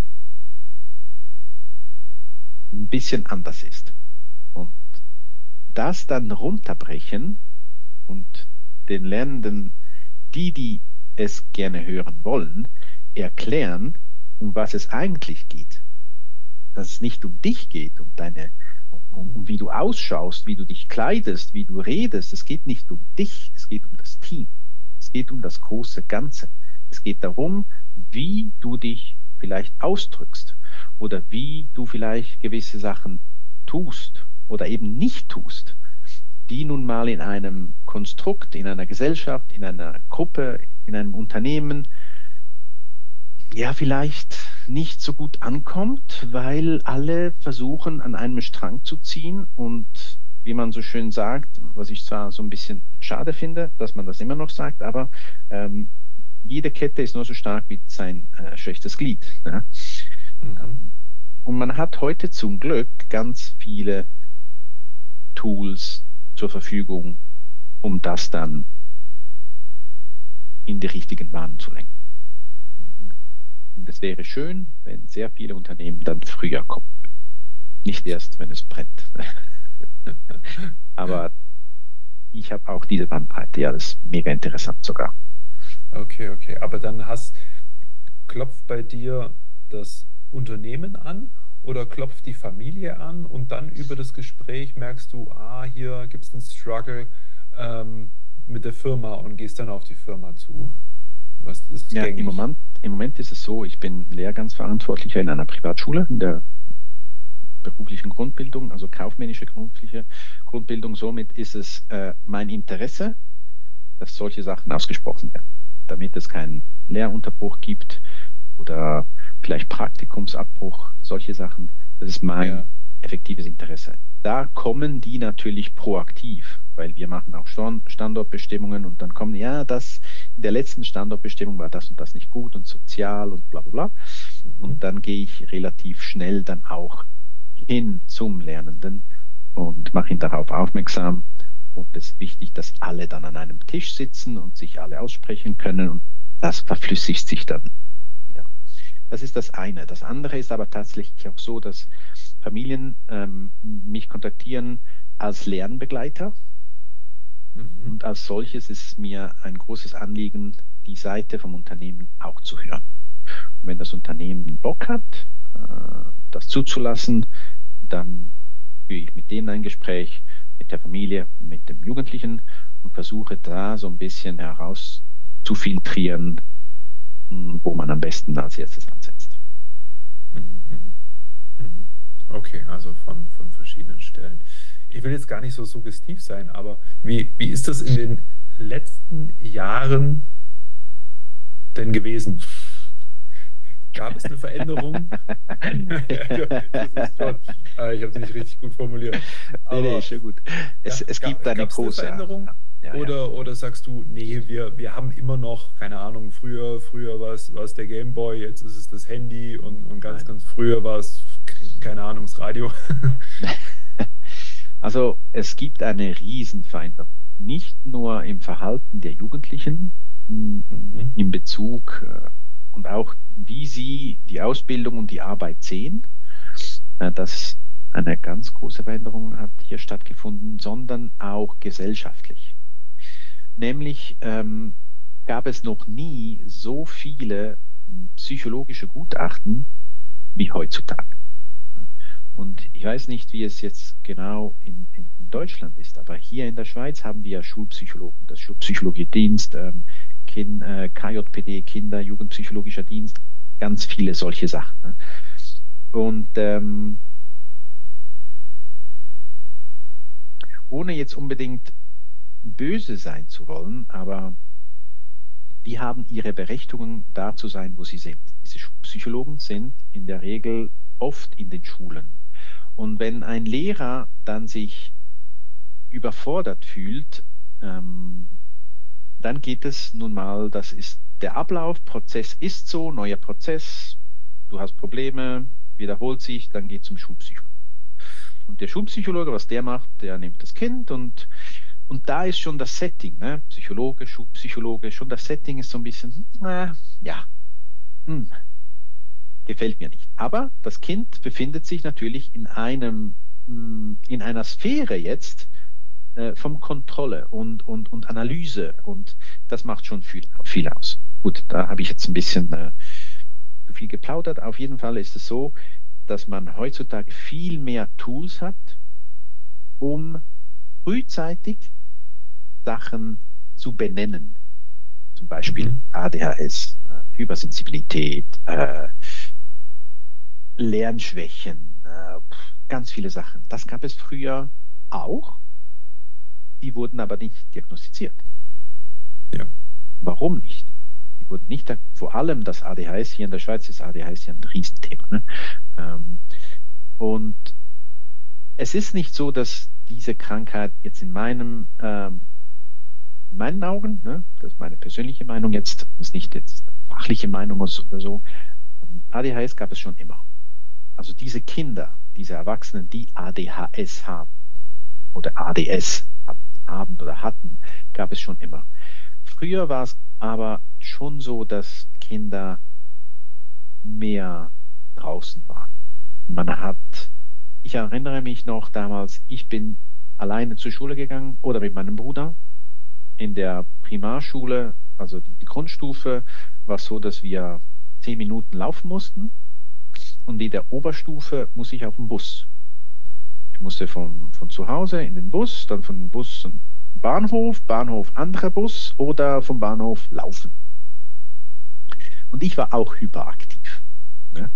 B: ein bisschen anders ist. Und das dann runterbrechen und den Lernenden, die es gerne hören wollen, erklären, um was es eigentlich geht. Dass es nicht um dich geht,
A: Mhm.
B: um wie du ausschaust, wie du dich kleidest, wie du redest. Es geht nicht um dich, es geht um das Team. Es geht um das große Ganze. Es geht darum, wie du dich vielleicht ausdrückst oder wie du vielleicht gewisse Sachen tust oder eben nicht tust, die nun mal in einem Konstrukt, in einer Gesellschaft, in einer Gruppe, in einem Unternehmen, ja, vielleicht nicht so gut ankommt, weil alle versuchen, an einem Strang zu ziehen und wie man so schön sagt, was ich zwar so ein bisschen schade finde, dass man das immer noch sagt, aber jede Kette ist nur so stark wie sein schwächstes Glied. Ne?
A: Mhm.
B: Und man hat heute zum Glück ganz viele Tools zur Verfügung, um das dann in die richtigen Bahnen zu lenken.
A: Mhm.
B: Und es wäre schön, wenn sehr viele Unternehmen dann früher kommen. Nicht erst, wenn es brennt. Aber ich habe auch diese Bandbreite. Ja, das ist mega interessant sogar.
A: Okay, okay. Aber dann klopft bei dir das Unternehmen an oder klopft die Familie an und dann über das Gespräch merkst du, hier gibt es einen Struggle mit der Firma und gehst dann auf die Firma zu. Was ist
B: Ja,
A: gängig?
B: im Moment ist es so, ich bin Lehrgangsverantwortlicher in einer Privatschule, in der beruflichen Grundbildung, also kaufmännische berufliche Grundbildung. Somit ist es mein Interesse, dass solche Sachen ausgesprochen werden, damit es keinen Lehrunterbruch gibt oder vielleicht Praktikumsabbruch, solche Sachen. Das ist mein
A: Ja.
B: effektives Interesse. Da kommen die natürlich proaktiv, weil wir machen auch schon Standortbestimmungen und dann kommen, ja, das in der letzten Standortbestimmung war das und das nicht gut und sozial und bla bla bla.
A: Mhm.
B: Und dann gehe ich relativ schnell dann auch hin zum Lernenden und mache ihn darauf aufmerksam. Und es ist wichtig, dass alle dann an einem Tisch sitzen und sich alle aussprechen können und das verflüssigt sich dann wieder. Das ist das eine. Das andere ist aber tatsächlich auch so, dass Familien mich kontaktieren als Lernbegleiter.
A: Mhm.
B: Und als solches ist es mir ein großes Anliegen, die Seite vom Unternehmen auch zu hören. Und wenn das Unternehmen Bock hat, das zuzulassen, dann führe ich mit denen ein Gespräch, mit der Familie, mit dem Jugendlichen und versuche da so ein bisschen herauszufiltrieren, wo man am besten als erstes ansetzt.
A: Mhm. Mhm. Mhm. Okay, also von verschiedenen Stellen. Ich will jetzt gar nicht so suggestiv sein, aber wie ist das in den letzten Jahren denn gewesen? Gab es eine Veränderung? Du siehst schon, ich habe es nicht richtig gut formuliert.
B: Nee,
A: Aber
B: schon gut. Es gibt eine
A: gab es eine
B: große.
A: Veränderung?
B: Ja.
A: Oder sagst du, nee, wir haben immer noch, keine Ahnung, früher war es der Gameboy, jetzt ist es das Handy und
B: Nein.
A: ganz früher war es, keine Ahnung, das Radio.
B: Also es gibt eine Riesenveränderung. Nicht nur im Verhalten der Jugendlichen,
A: Mhm.
B: in Bezug und auch wie sie die Ausbildung und die Arbeit sehen. Das eine ganz große Veränderung hat hier stattgefunden, sondern auch gesellschaftlich. Nämlich gab es noch nie so viele psychologische Gutachten wie heutzutage. Und ich weiß nicht, wie es jetzt genau in Deutschland ist, aber hier in der Schweiz haben wir ja Schulpsychologen, das Schulpsychologiedienst, KJPD, Kinder, Jugendpsychologischer Dienst, ganz viele solche Sachen. Ne? Und ohne jetzt unbedingt böse sein zu wollen, aber die haben ihre Berechtigung, da zu sein, wo sie sind. Diese Psychologen sind in der Regel oft in den Schulen. Und wenn ein Lehrer dann sich überfordert fühlt, dann geht es nun mal, das ist der Ablauf, Prozess ist so, neuer Prozess, du hast Probleme, wiederholt sich, dann geht zum Schulpsychologen. Und der Schulpsychologe, was der macht, der nimmt das Kind und da ist schon das Setting, ne? Psychologe, Schulpsychologe, schon das Setting ist so ein bisschen, ja, hm, gefällt mir nicht. Aber das Kind befindet sich natürlich in einer Sphäre jetzt von Kontrolle und Analyse und das macht schon viel aus. Gut, da habe ich jetzt ein bisschen zu viel geplaudert. Auf jeden Fall ist es so, dass man heutzutage viel mehr Tools hat, um frühzeitig Sachen zu benennen. Zum Beispiel
A: Mhm.
B: ADHS, Hypersensibilität, Lernschwächen, ganz viele Sachen. Das gab es früher auch. Die wurden aber nicht diagnostiziert.
A: Ja.
B: Warum nicht? Die wurden nicht, vor allem das ADHS hier in der Schweiz ist ADHS ja ein Riesenthema. Ne? Und es ist nicht so, dass diese Krankheit jetzt in meinen Augen, ne, das ist meine persönliche Meinung jetzt, das ist nicht jetzt fachliche Meinung oder so, ADHS gab es schon immer. Also diese Kinder, diese Erwachsenen, die ADHS haben oder ADS haben oder hatten, gab es schon immer. Früher war es aber schon so, dass Kinder mehr draußen waren. Ich erinnere mich noch damals, ich bin alleine zur Schule gegangen oder mit meinem Bruder. In der Primarschule, also die Grundstufe, war es so, dass wir 10 Minuten laufen mussten. Und in der Oberstufe muss ich auf den Bus. Ich musste von zu Hause in den Bus, dann von dem Bus zum Bahnhof, Bahnhof anderer Bus oder vom Bahnhof laufen. Und ich war auch hyperaktiv. Ne?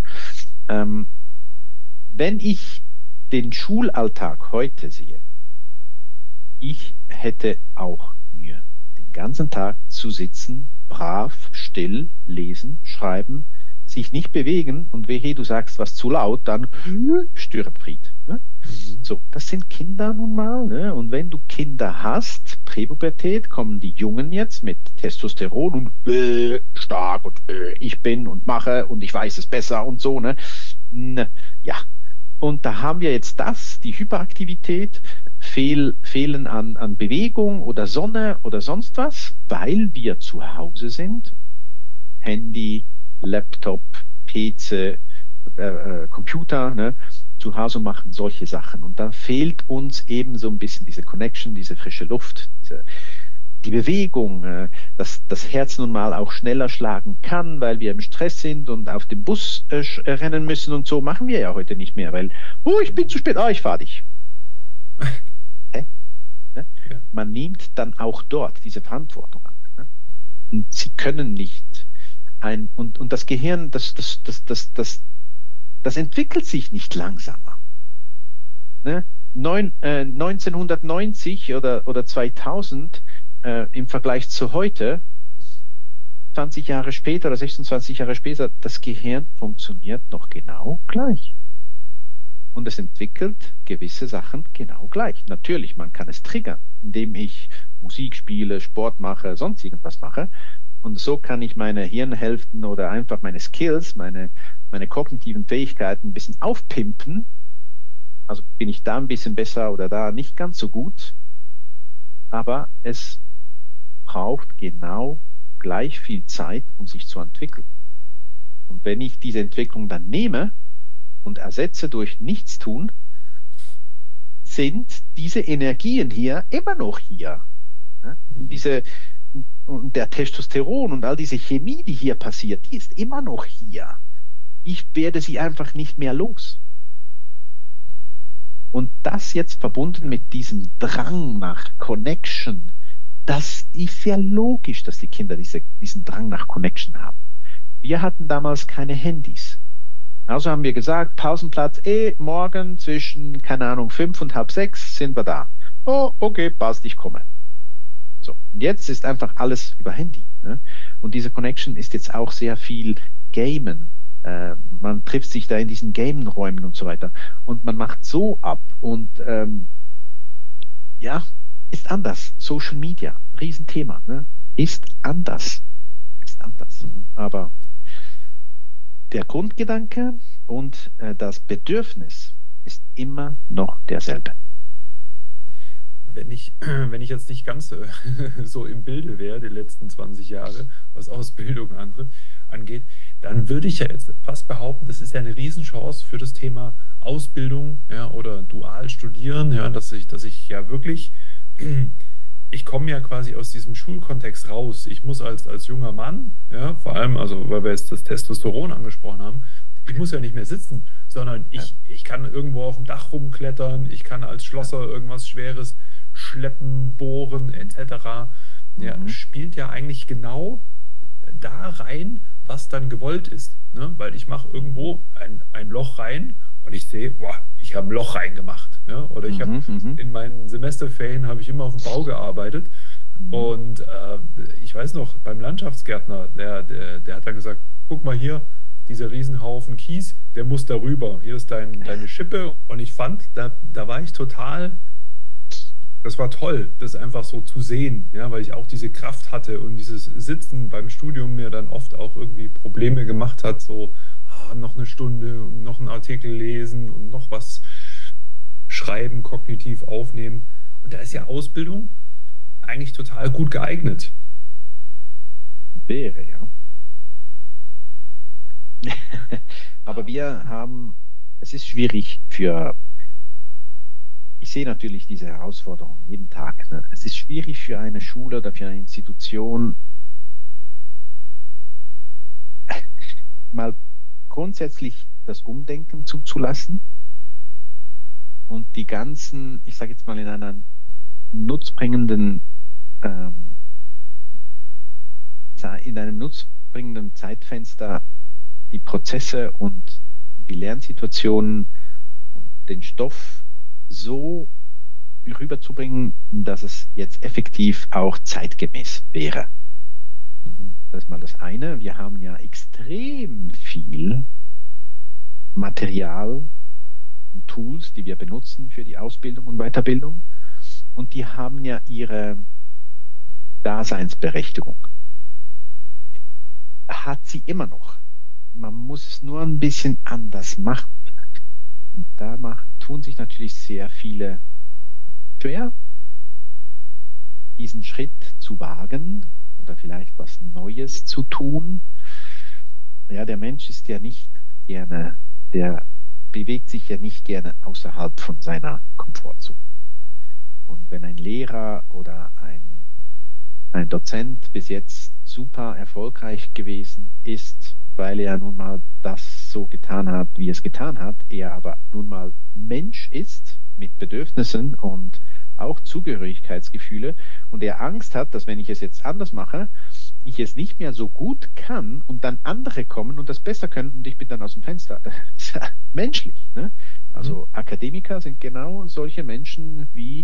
B: Wenn ich den Schulalltag heute sehe, ich hätte auch Mühe, den ganzen Tag zu sitzen, brav, still, lesen, schreiben, sich nicht bewegen und wehe, du sagst was zu laut, dann Störenfried. Ne? So, das sind Kinder nun mal. Ne? Und wenn du Kinder hast, Präpubertät, kommen die Jungen jetzt mit Testosteron und stark und ich bin und mache und ich weiß es besser und so. Ne? Ja, und da haben wir jetzt die Hyperaktivität, Fehlen an Bewegung oder Sonne oder sonst was, weil wir zu Hause sind. Handy, Laptop, PC, Computer, ne, zu Hause machen solche Sachen. Und da fehlt uns eben so ein bisschen diese Connection, diese frische Luft, die Bewegung, dass das Herz nun mal auch schneller schlagen kann, weil wir im Stress sind und auf den Bus rennen müssen und so, machen wir ja heute nicht mehr, weil, ich bin zu spät, ich fahre dich. Hä? Ne? Ja. Man nimmt dann auch dort diese Verantwortung an. Ne? Und sie können nicht und das Gehirn, das entwickelt sich nicht langsamer. Ne? 1990 oder 2000 im Vergleich zu heute, 20 Jahre später oder 26 Jahre später, das Gehirn funktioniert noch genau gleich. Und es entwickelt gewisse Sachen genau gleich. Natürlich, man kann es triggern, indem ich Musik spiele, Sport mache, sonst irgendwas mache. Und so kann ich meine Hirnhälften oder einfach meine Skills, meine kognitiven Fähigkeiten ein bisschen aufpimpen. Also bin ich da ein bisschen besser oder da nicht ganz so gut. Aber es braucht genau gleich viel Zeit, um sich zu entwickeln. Und wenn ich diese Entwicklung dann nehme und ersetze durch Nichtstun, sind diese Energien hier immer noch hier. Und der Testosteron und all diese Chemie, die hier passiert, die ist immer noch hier. Ich werde sie einfach nicht mehr los. Und das jetzt verbunden mit diesem Drang nach Connection, das ist ja logisch, dass die Kinder diesen Drang nach Connection haben. Wir hatten damals keine Handys. Also haben wir gesagt, Pausenplatz, morgen zwischen, keine Ahnung, 5 und halb 6 sind wir da. Oh, okay, passt, ich komme. So, und jetzt ist einfach alles über Handy. Ne? Und diese Connection ist jetzt auch sehr viel Gamen. Man trifft sich da in diesen Gamen-Räumen und so weiter. Und man macht so ab. Und ist anders. Social Media, Riesenthema. Ne? Ist anders. Aber der Grundgedanke und das Bedürfnis ist immer noch derselbe.
A: Wenn ich jetzt nicht ganz so im Bilde wäre, die letzten 20 Jahre, was Ausbildung angeht, dann würde ich ja jetzt fast behaupten, das ist ja eine Riesenchance für das Thema Ausbildung, ja, oder dual studieren, ja, dass ich ja wirklich, ich komme ja quasi aus diesem Schulkontext raus. Ich muss als junger Mann, ja, vor allem, also weil wir jetzt das Testosteron angesprochen haben, ich muss ja nicht mehr sitzen, sondern ich kann irgendwo auf dem Dach rumklettern, ich kann als Schlosser irgendwas Schweres schleppen, bohren, etc. Ja, spielt ja eigentlich genau da rein, was dann gewollt ist. Ne? Weil ich mache irgendwo ein Loch rein und ich sehe, ich habe ein Loch reingemacht. Ja? Oder ich habe in meinen Semesterferien habe ich immer auf dem Bau gearbeitet. Und ich weiß noch, beim Landschaftsgärtner, der hat dann gesagt, guck mal hier, dieser Riesenhaufen Kies, der muss darüber. Hier ist deine Schippe. Und ich fand, da war ich total, das war toll, das einfach so zu sehen, ja, weil ich auch diese Kraft hatte und dieses Sitzen beim Studium mir dann oft auch irgendwie Probleme gemacht hat, so noch eine Stunde und noch einen Artikel lesen und noch was schreiben, kognitiv aufnehmen. Und da ist ja Ausbildung eigentlich total gut geeignet.
B: Wäre, ja. Aber es ist schwierig ich ich sehe natürlich diese Herausforderungen jeden Tag. Ne? Es ist schwierig für eine Schule oder für eine Institution, mal grundsätzlich das Umdenken zuzulassen und die ganzen, ich sage jetzt mal in einer nutzbringenden, ähm, in einem nutzbringenden Zeitfenster die Prozesse und die Lernsituationen und den Stoff so rüberzubringen, dass es jetzt effektiv auch zeitgemäß wäre.
A: Mhm.
B: Das ist mal das eine. Wir haben ja extrem viel Material und Tools, die wir benutzen für die Ausbildung und Weiterbildung. Und die haben ja ihre Daseinsberechtigung. Hat sie immer noch. Man muss es nur ein bisschen anders machen. Und da tun sich natürlich sehr viele schwer, diesen Schritt zu wagen oder vielleicht was Neues zu tun. Ja, der Mensch ist ja nicht gerne, der bewegt sich ja nicht gerne außerhalb von seiner Komfortzone. Und wenn ein Lehrer oder ein Dozent bis jetzt super erfolgreich gewesen ist, weil er nun mal das so getan hat, wie es getan hat, er aber nun mal Mensch ist mit Bedürfnissen und auch Zugehörigkeitsgefühle und er Angst hat, dass wenn ich es jetzt anders mache, ich es nicht mehr so gut kann und dann andere kommen und das besser können und ich bin dann aus dem Fenster. Das ist ja menschlich. Ne? Also Akademiker sind genau solche Menschen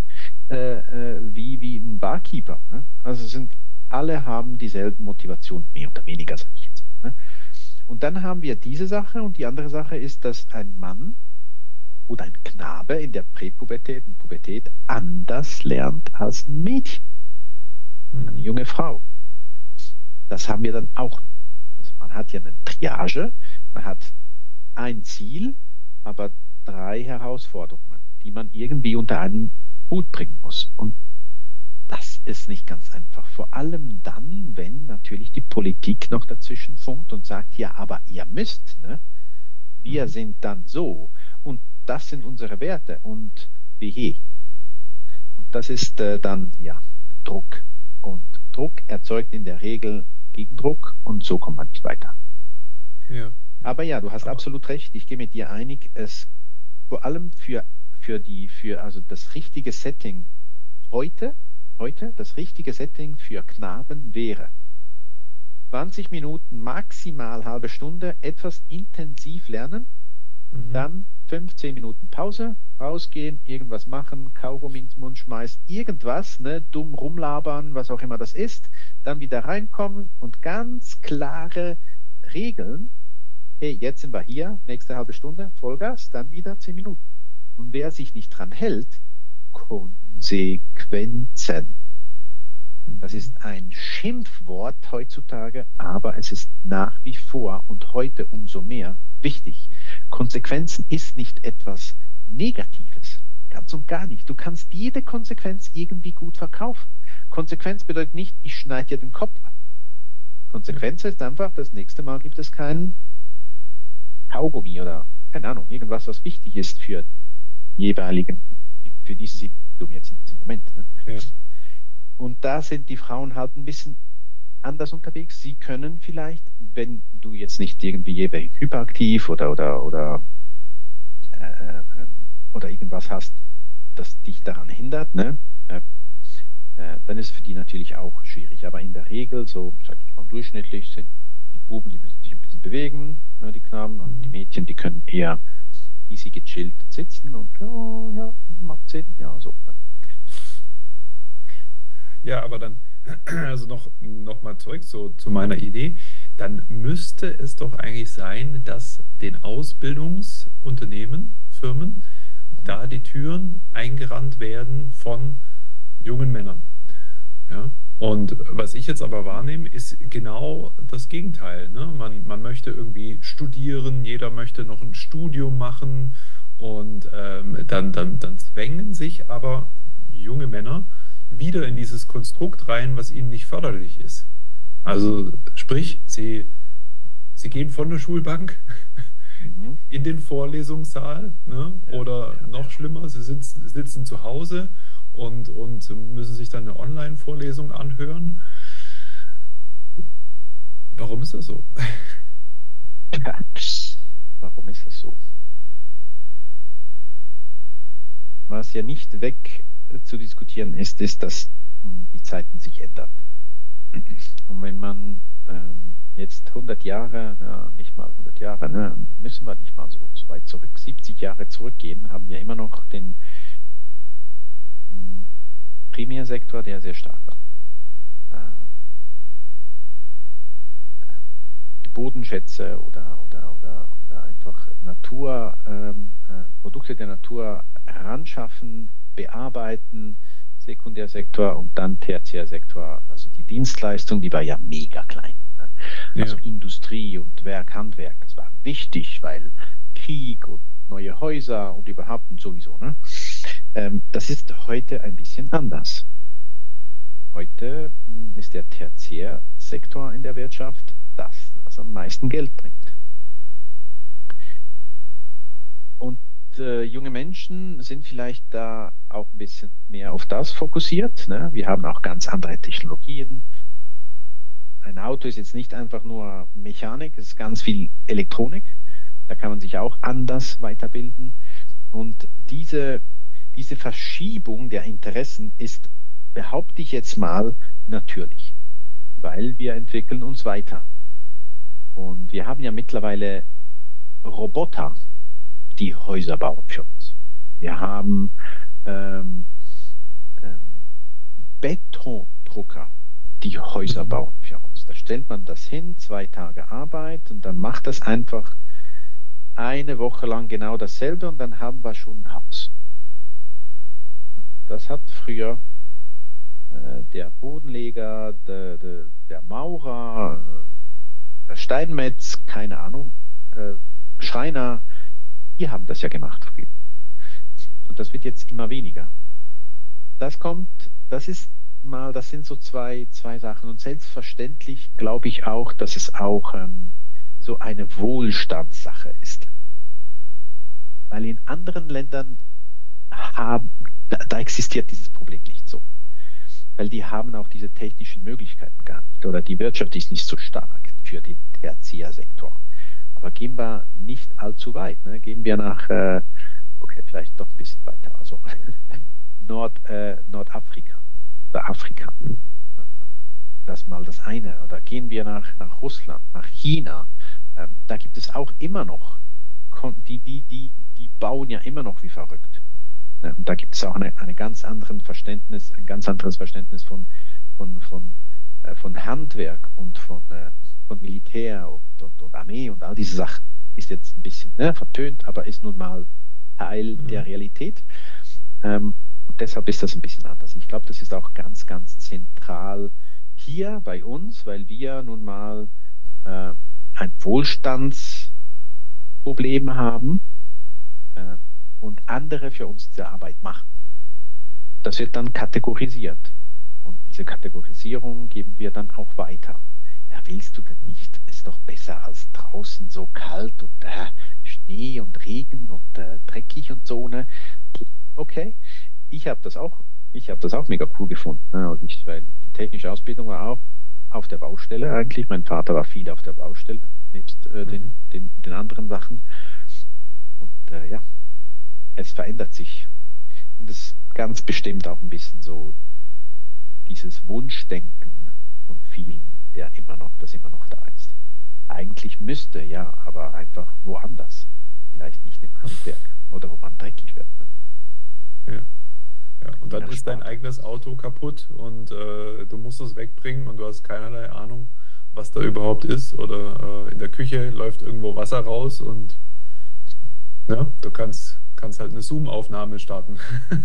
B: wie ein Barkeeper. Ne? Also alle haben dieselben Motivationen, mehr oder weniger, sage ich jetzt. Ne? Und dann haben wir diese Sache und die andere Sache ist, dass ein Mann oder ein Knabe in der Präpubertät und Pubertät anders lernt als ein Mädchen, eine junge Frau. Das haben wir dann auch. Also man hat ja eine Triage, man hat ein Ziel, aber 3 Herausforderungen, die man irgendwie unter einen Hut bringen muss. Und das ist nicht ganz einfach. Vor allem dann, wenn natürlich die Politik noch dazwischen funkt und sagt, ja, aber ihr müsst, ne? Wir sind dann so und das sind unsere Werte und wehe. Und das ist dann, ja, Druck. Und Druck erzeugt in der Regel Gegendruck und so kommt man nicht weiter.
A: Ja.
B: Aber ja, du hast absolut recht. Ich gehe mit dir einig. Es vor allem für also das richtige Setting heute, das richtige Setting für Knaben wäre 20 Minuten, maximal halbe Stunde, etwas intensiv lernen, dann 15 Minuten Pause, rausgehen, irgendwas machen, Kaugummi ins Mund schmeißen, irgendwas, ne, dumm rumlabern, was auch immer das ist, dann wieder reinkommen und ganz klare Regeln. Hey, jetzt sind wir hier, nächste halbe Stunde, Vollgas, dann wieder 10 Minuten. Und wer sich nicht dran hält, Konsequenzen. Das ist ein Schimpfwort heutzutage, aber es ist nach wie vor und heute umso mehr wichtig. Konsequenzen ist nicht etwas Negatives. Ganz und gar nicht. Du kannst jede Konsequenz irgendwie gut verkaufen. Konsequenz bedeutet nicht, ich schneide dir den Kopf ab. Konsequenz ist einfach, das nächste Mal gibt es keinen Kaugummi oder, keine Ahnung, irgendwas, was wichtig ist für diese Situation jetzt in diesem Moment. Ne? Ja. Und da sind die Frauen halt ein bisschen anders unterwegs. Sie können vielleicht, wenn du jetzt nicht irgendwie hyperaktiv oder irgendwas hast, das dich daran hindert, ne? Dann ist es für die natürlich auch schwierig. Aber in der Regel, so sage ich mal durchschnittlich, sind die Buben, die müssen sich ein bisschen bewegen, ne, die Knaben, und die Mädchen, die können eher easy gechillt sitzen und ja, macht Sinn, ja, so.
A: Ja, aber dann, also noch mal zurück zu meiner Idee, dann müsste es doch eigentlich sein, dass den Ausbildungsunternehmen, Firmen, da die Türen eingerannt werden von jungen Männern. Ja? Und was ich jetzt aber wahrnehme, ist genau das Gegenteil. Ne? Man möchte irgendwie studieren, jeder möchte noch ein Studium machen und dann zwängen sich aber junge Männer wieder in dieses Konstrukt rein, was ihnen nicht förderlich ist. Also sprich, sie gehen von der Schulbank
B: Mhm.
A: in den Vorlesungssaal, ne?
B: Ja,
A: Oder
B: ja,
A: noch
B: ja.
A: schlimmer, sie sitzen zu Hause und müssen sich dann eine Online-Vorlesung anhören. Warum ist das so?
B: Tja, warum ist das so? Was ja nicht weg zu diskutieren ist, ist, dass die Zeiten sich ändern. Und wenn man jetzt 100 Jahre, ja, nicht mal 100 Jahre, ne, müssen wir nicht mal so weit zurück, 70 Jahre zurückgehen, haben wir immer noch den mh, Primärsektor, der sehr stark war. Bodenschätze oder einfach Produkte der Natur heranschaffen, bearbeiten, Sekundärsektor und dann Tertiärsektor, also die Dienstleistung, die war ja mega klein. Ne? Also
A: Ja.
B: Industrie und Werk, Handwerk, das war wichtig, weil Krieg und neue Häuser und überhaupt und sowieso. Ne? Das ist heute ein bisschen anders. Heute ist der Tertiärsektor in der Wirtschaft das, was am meisten Geld bringt. Und junge Menschen sind vielleicht da auch ein bisschen mehr auf das fokussiert. Ne? Wir haben auch ganz andere Technologien. Ein Auto ist jetzt nicht einfach nur Mechanik, es ist ganz viel Elektronik. Da kann man sich auch anders weiterbilden. Und diese Verschiebung der Interessen ist, behaupte ich jetzt mal, natürlich, weil wir entwickeln uns weiter. Und wir haben ja mittlerweile Roboter, die Häuser bauen für uns. Wir haben ähm, ähm, Betondrucker, die Häuser
A: Mhm.
B: bauen für uns. Da stellt man das hin, 2 Tage Arbeit und dann macht das einfach eine Woche lang genau dasselbe und dann haben wir schon ein Haus. Das hat früher der Bodenleger, der Maurer, der Steinmetz, keine Ahnung, äh, Schreiner, die haben das ja gemacht früher. Und das wird jetzt immer weniger. Das sind so zwei Sachen. Und selbstverständlich glaube ich auch, dass es auch so eine Wohlstandssache ist. Weil in anderen Ländern da existiert dieses Problem nicht so. Weil die haben auch diese technischen Möglichkeiten gar nicht. Oder die Wirtschaft ist nicht so stark für den Tertiärsektor. Aber gehen wir nicht allzu weit. Ne? Gehen wir nach, okay, vielleicht doch ein bisschen weiter, also Nordafrika oder Afrika. Das mal das eine. Oder gehen wir nach Russland, nach China. Da gibt es auch immer noch, die bauen ja immer noch wie verrückt. Und da gibt es auch eine ein ganz anderes Verständnis von Handwerk und von Militär und Armee und all diese Sachen. Ist jetzt ein bisschen verpönt, aber ist nun mal Teil der
A: Mhm.
B: Realität. Und deshalb ist das ein bisschen anders. Ich glaube, das ist auch ganz, ganz zentral hier bei uns, weil wir nun mal ein Wohlstandsproblem haben äh, und andere für uns diese Arbeit machen. Das wird dann kategorisiert. Und diese Kategorisierung geben wir dann auch weiter. Ja, willst du denn nicht? Ist doch besser als draußen so kalt und Schnee und Regen und dreckig und so, ne? Okay, ich habe das auch, ich habe das auch mega cool gefunden. Ne? Weil die technische Ausbildung war auch auf der Baustelle eigentlich. Mein Vater war viel auf der Baustelle, nebst
A: Mhm.
B: den anderen Sachen. Und ja, es verändert sich. Und es ist ganz bestimmt auch ein bisschen so dieses Wunschdenken von vielen, das immer noch da ist. Eigentlich müsste, ja, aber einfach woanders. Vielleicht nicht im Handwerk oder wo man dreckig wird. Ne?
A: Ja. Ja. Und
B: Je
A: dann
B: nach
A: ist dein
B: Sparte.
A: eigenes Auto kaputt und du musst es wegbringen und du hast keinerlei Ahnung, was da überhaupt ist. Oder in der Küche läuft irgendwo Wasser raus und ja, du kannst halt eine Zoom-Aufnahme starten.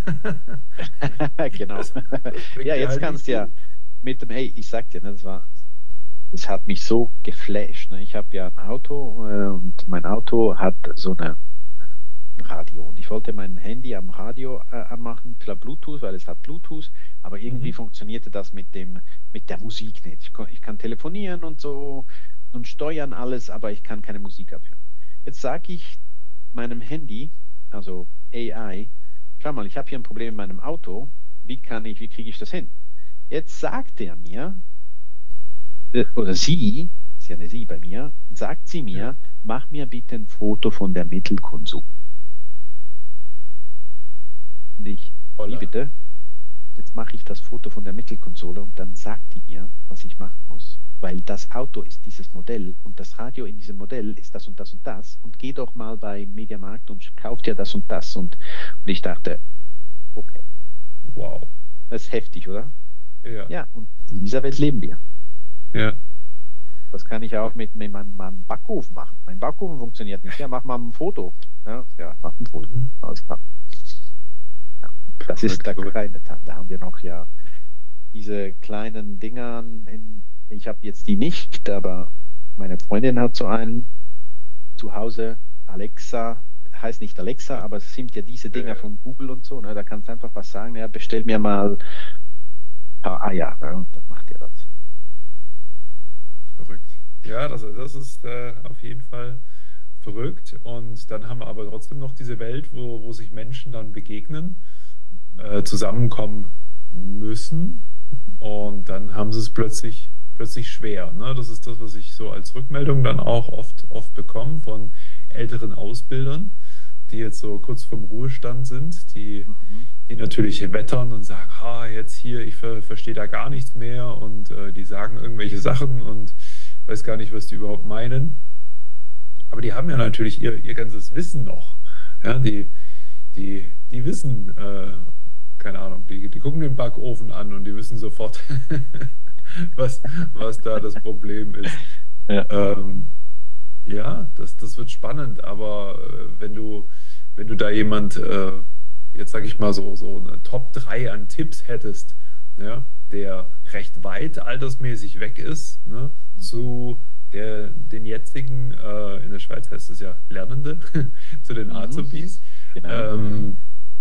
B: Genau.
A: Das
B: Ja,
A: bringt dir
B: jetzt
A: halt nicht
B: kannst du ja
A: viel.
B: mit dem, hey, ich sag dir, ne, das hat mich so geflasht. Ne? Ich habe ja ein Auto und mein Auto hat so ein Radio. Und ich wollte mein Handy am Radio anmachen per Bluetooth, weil es hat Bluetooth, aber irgendwie
A: Mhm.
B: funktionierte das mit der Musik nicht. Ich kann telefonieren und so und steuern alles, aber ich kann keine Musik abhören. Jetzt sage ich meinem Handy, also AI, schau mal, ich habe hier ein Problem in meinem Auto. Wie kriege ich das hin? Jetzt sagt er mir, oder sie, ist ja eine sie bei mir, sagt sie
A: Ja.
B: mir, mach mir bitte ein Foto von der Mittelkonsole. Und ich, wie
A: Holla.
B: bitte? Jetzt mache ich das Foto von der Mittelkonsole und dann sagt die mir, was ich machen muss. Weil das Auto ist dieses Modell und das Radio in diesem Modell ist das und das und das. Und geh doch mal bei Mediamarkt und kauf dir das und das. Und ich dachte, okay,
A: Wow.
B: das ist heftig, oder?
A: Ja.
B: Ja, und in dieser Welt leben wir.
A: Ja.
B: Das kann ich auch
A: Verrückt.
B: mit meinem Backofen machen. Mein Backofen funktioniert nicht. Ja, mach mal ein Foto. Ja, ja, mach ein Foto.
A: Mhm.
B: Alles klar. Ja, das ist
A: Verrückt,
B: der
A: verrückt.
B: kleine Teil. Da haben wir noch ja diese kleinen Dinger. Ich habe jetzt die nicht, aber meine Freundin hat so einen zu Hause. Alexa, heißt nicht Alexa, aber es sind ja diese Dinger
A: Ja.
B: von Google und so. Ne? Da kannst du einfach was sagen. Ja, bestell mir mal ein paar Eier. Ne? Und dann macht ihr das.
A: Verrückt. Ja, das ist auf jeden Fall verrückt. Und dann haben wir aber trotzdem noch diese Welt, wo sich Menschen dann begegnen, zusammenkommen müssen. Und dann haben sie es plötzlich schwer. Ne? Das ist das, was ich so als Rückmeldung dann auch oft bekomme von älteren Ausbildern, die jetzt so kurz vorm Ruhestand sind,
B: Mhm.
A: die natürlich wettern und sagen, jetzt hier, ich verstehe da gar nichts mehr und die sagen irgendwelche Sachen und weiß gar nicht, was die überhaupt meinen. Aber die haben ja natürlich ihr ganzes Wissen noch. Ja, die wissen, keine Ahnung, die gucken den Backofen an und die wissen sofort, was, was da das Problem ist.
B: Ja.
A: Ja, das wird spannend, aber wenn du da jemand, jetzt sage ich mal so eine Top 3 an Tipps hättest, ja, der recht weit altersmäßig weg ist, ne, zu den jetzigen, in der Schweiz heißt es ja Lernende, zu den
B: Mhm.
A: Azubis,
B: Genau.
A: ähm,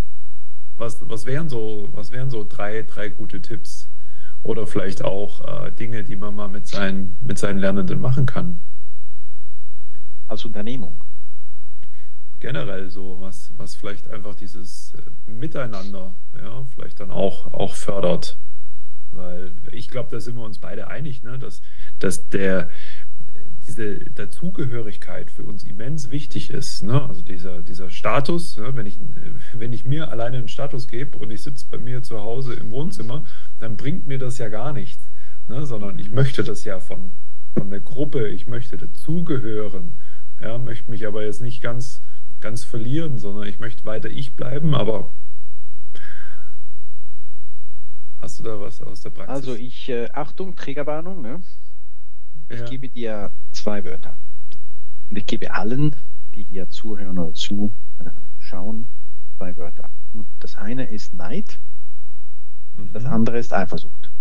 A: was wären so drei gute Tipps? Oder vielleicht auch Dinge, die man mal mit seinen Lernenden machen kann.
B: Als Unternehmung.
A: Generell so, was vielleicht einfach dieses Miteinander, ja, vielleicht dann auch fördert. Weil ich glaube, da sind wir uns beide einig, ne, dass diese Dazugehörigkeit für uns immens wichtig ist. Ne? Also dieser Status, ne? Wenn ich mir alleine einen Status gebe und ich sitze bei mir zu Hause im Wohnzimmer, dann bringt mir das ja gar nichts. Ne? Sondern ich
B: Mhm.
A: möchte das ja von der Gruppe, ich möchte dazugehören. Ja, möchte mich aber jetzt nicht ganz verlieren, sondern ich möchte weiter ich bleiben, aber hast du da was aus der
B: Also
A: Praxis?
B: Achtung, Triggerwarnung, ne? Ich
A: Ja,
B: gebe dir zwei Wörter. Und ich gebe allen, die hier zuhören oder zuschauen, zwei Wörter. Und das eine ist Neid, das
A: mhm.
B: andere ist Eifersucht.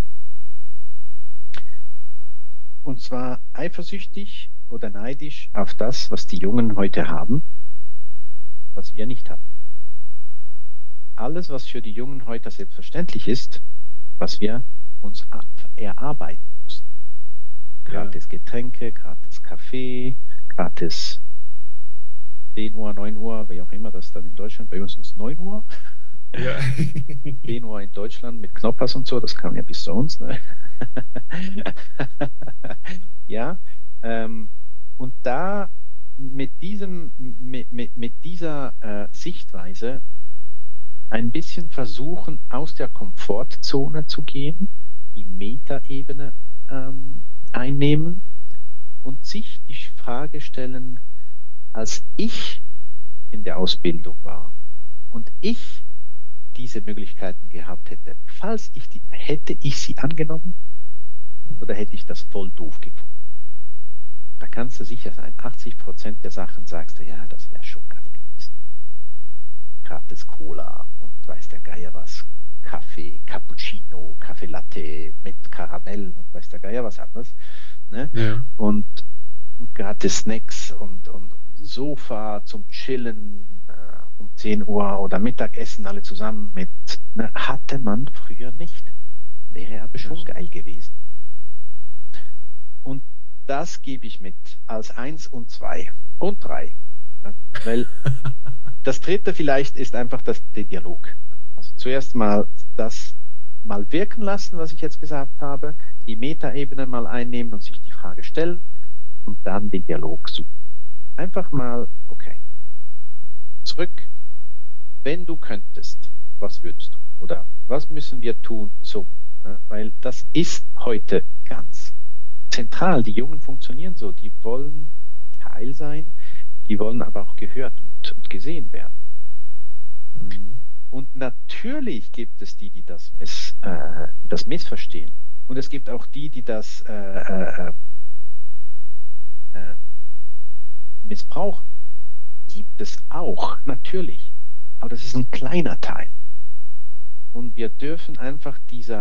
B: Und zwar eifersüchtig oder neidisch auf das, was die Jungen heute haben, was wir nicht haben. Alles, was für die Jungen heute selbstverständlich ist, was wir uns erarbeiten mussten.
A: Ja,
B: Gratis Getränke, gratis Kaffee, gratis 10 Uhr, 9 Uhr, wie auch immer das dann in Deutschland, bei uns ist es 9 Uhr,
A: ja.
B: 10 Uhr in Deutschland mit Knoppers und so, das kam ja bis zu uns. Ne? Ja, und da mit dieser Sichtweise ein bisschen versuchen, aus der Komfortzone zu gehen, die Metaebene einnehmen und sich die Frage stellen, als ich in der Ausbildung war und ich diese Möglichkeiten gehabt hätte, hätte ich sie angenommen oder hätte ich das voll doof gefunden? Da kannst du sicher sein, 80% der Sachen sagst du, ja, das wäre schon geil gewesen. Gratis Cola und weiß der Geier was, Kaffee, Cappuccino, Kaffee Latte mit Karamell und weiß der Geier was anderes. Ne?
A: Ja.
B: Und gratis Snacks und Sofa zum Chillen um 10 Uhr oder Mittagessen alle zusammen mit, ne, hatte man früher nicht. Wäre aber
A: Ja,
B: schon geil
A: stimmt.
B: gewesen. Und das gebe ich mit als 1 und 2. Und 3. Ja, weil das dritte vielleicht ist einfach der Dialog. Also zuerst mal das mal wirken lassen, was ich jetzt gesagt habe, die Metaebene mal einnehmen und sich die Frage stellen und dann den Dialog suchen. Einfach mal, okay, zurück. Wenn du könntest, was würdest du? Oder was müssen wir tun, so? Ne? Weil das ist heute ganz zentral. Die Jungen funktionieren so. Die wollen Teil sein, die wollen aber auch gehört und gesehen werden.
A: Mhm.
B: Und natürlich gibt es die, die das missverstehen. Und es gibt auch die, die das äh, missbrauchen. Gibt es auch, natürlich. Aber das ist ein kleiner Teil. Und wir dürfen einfach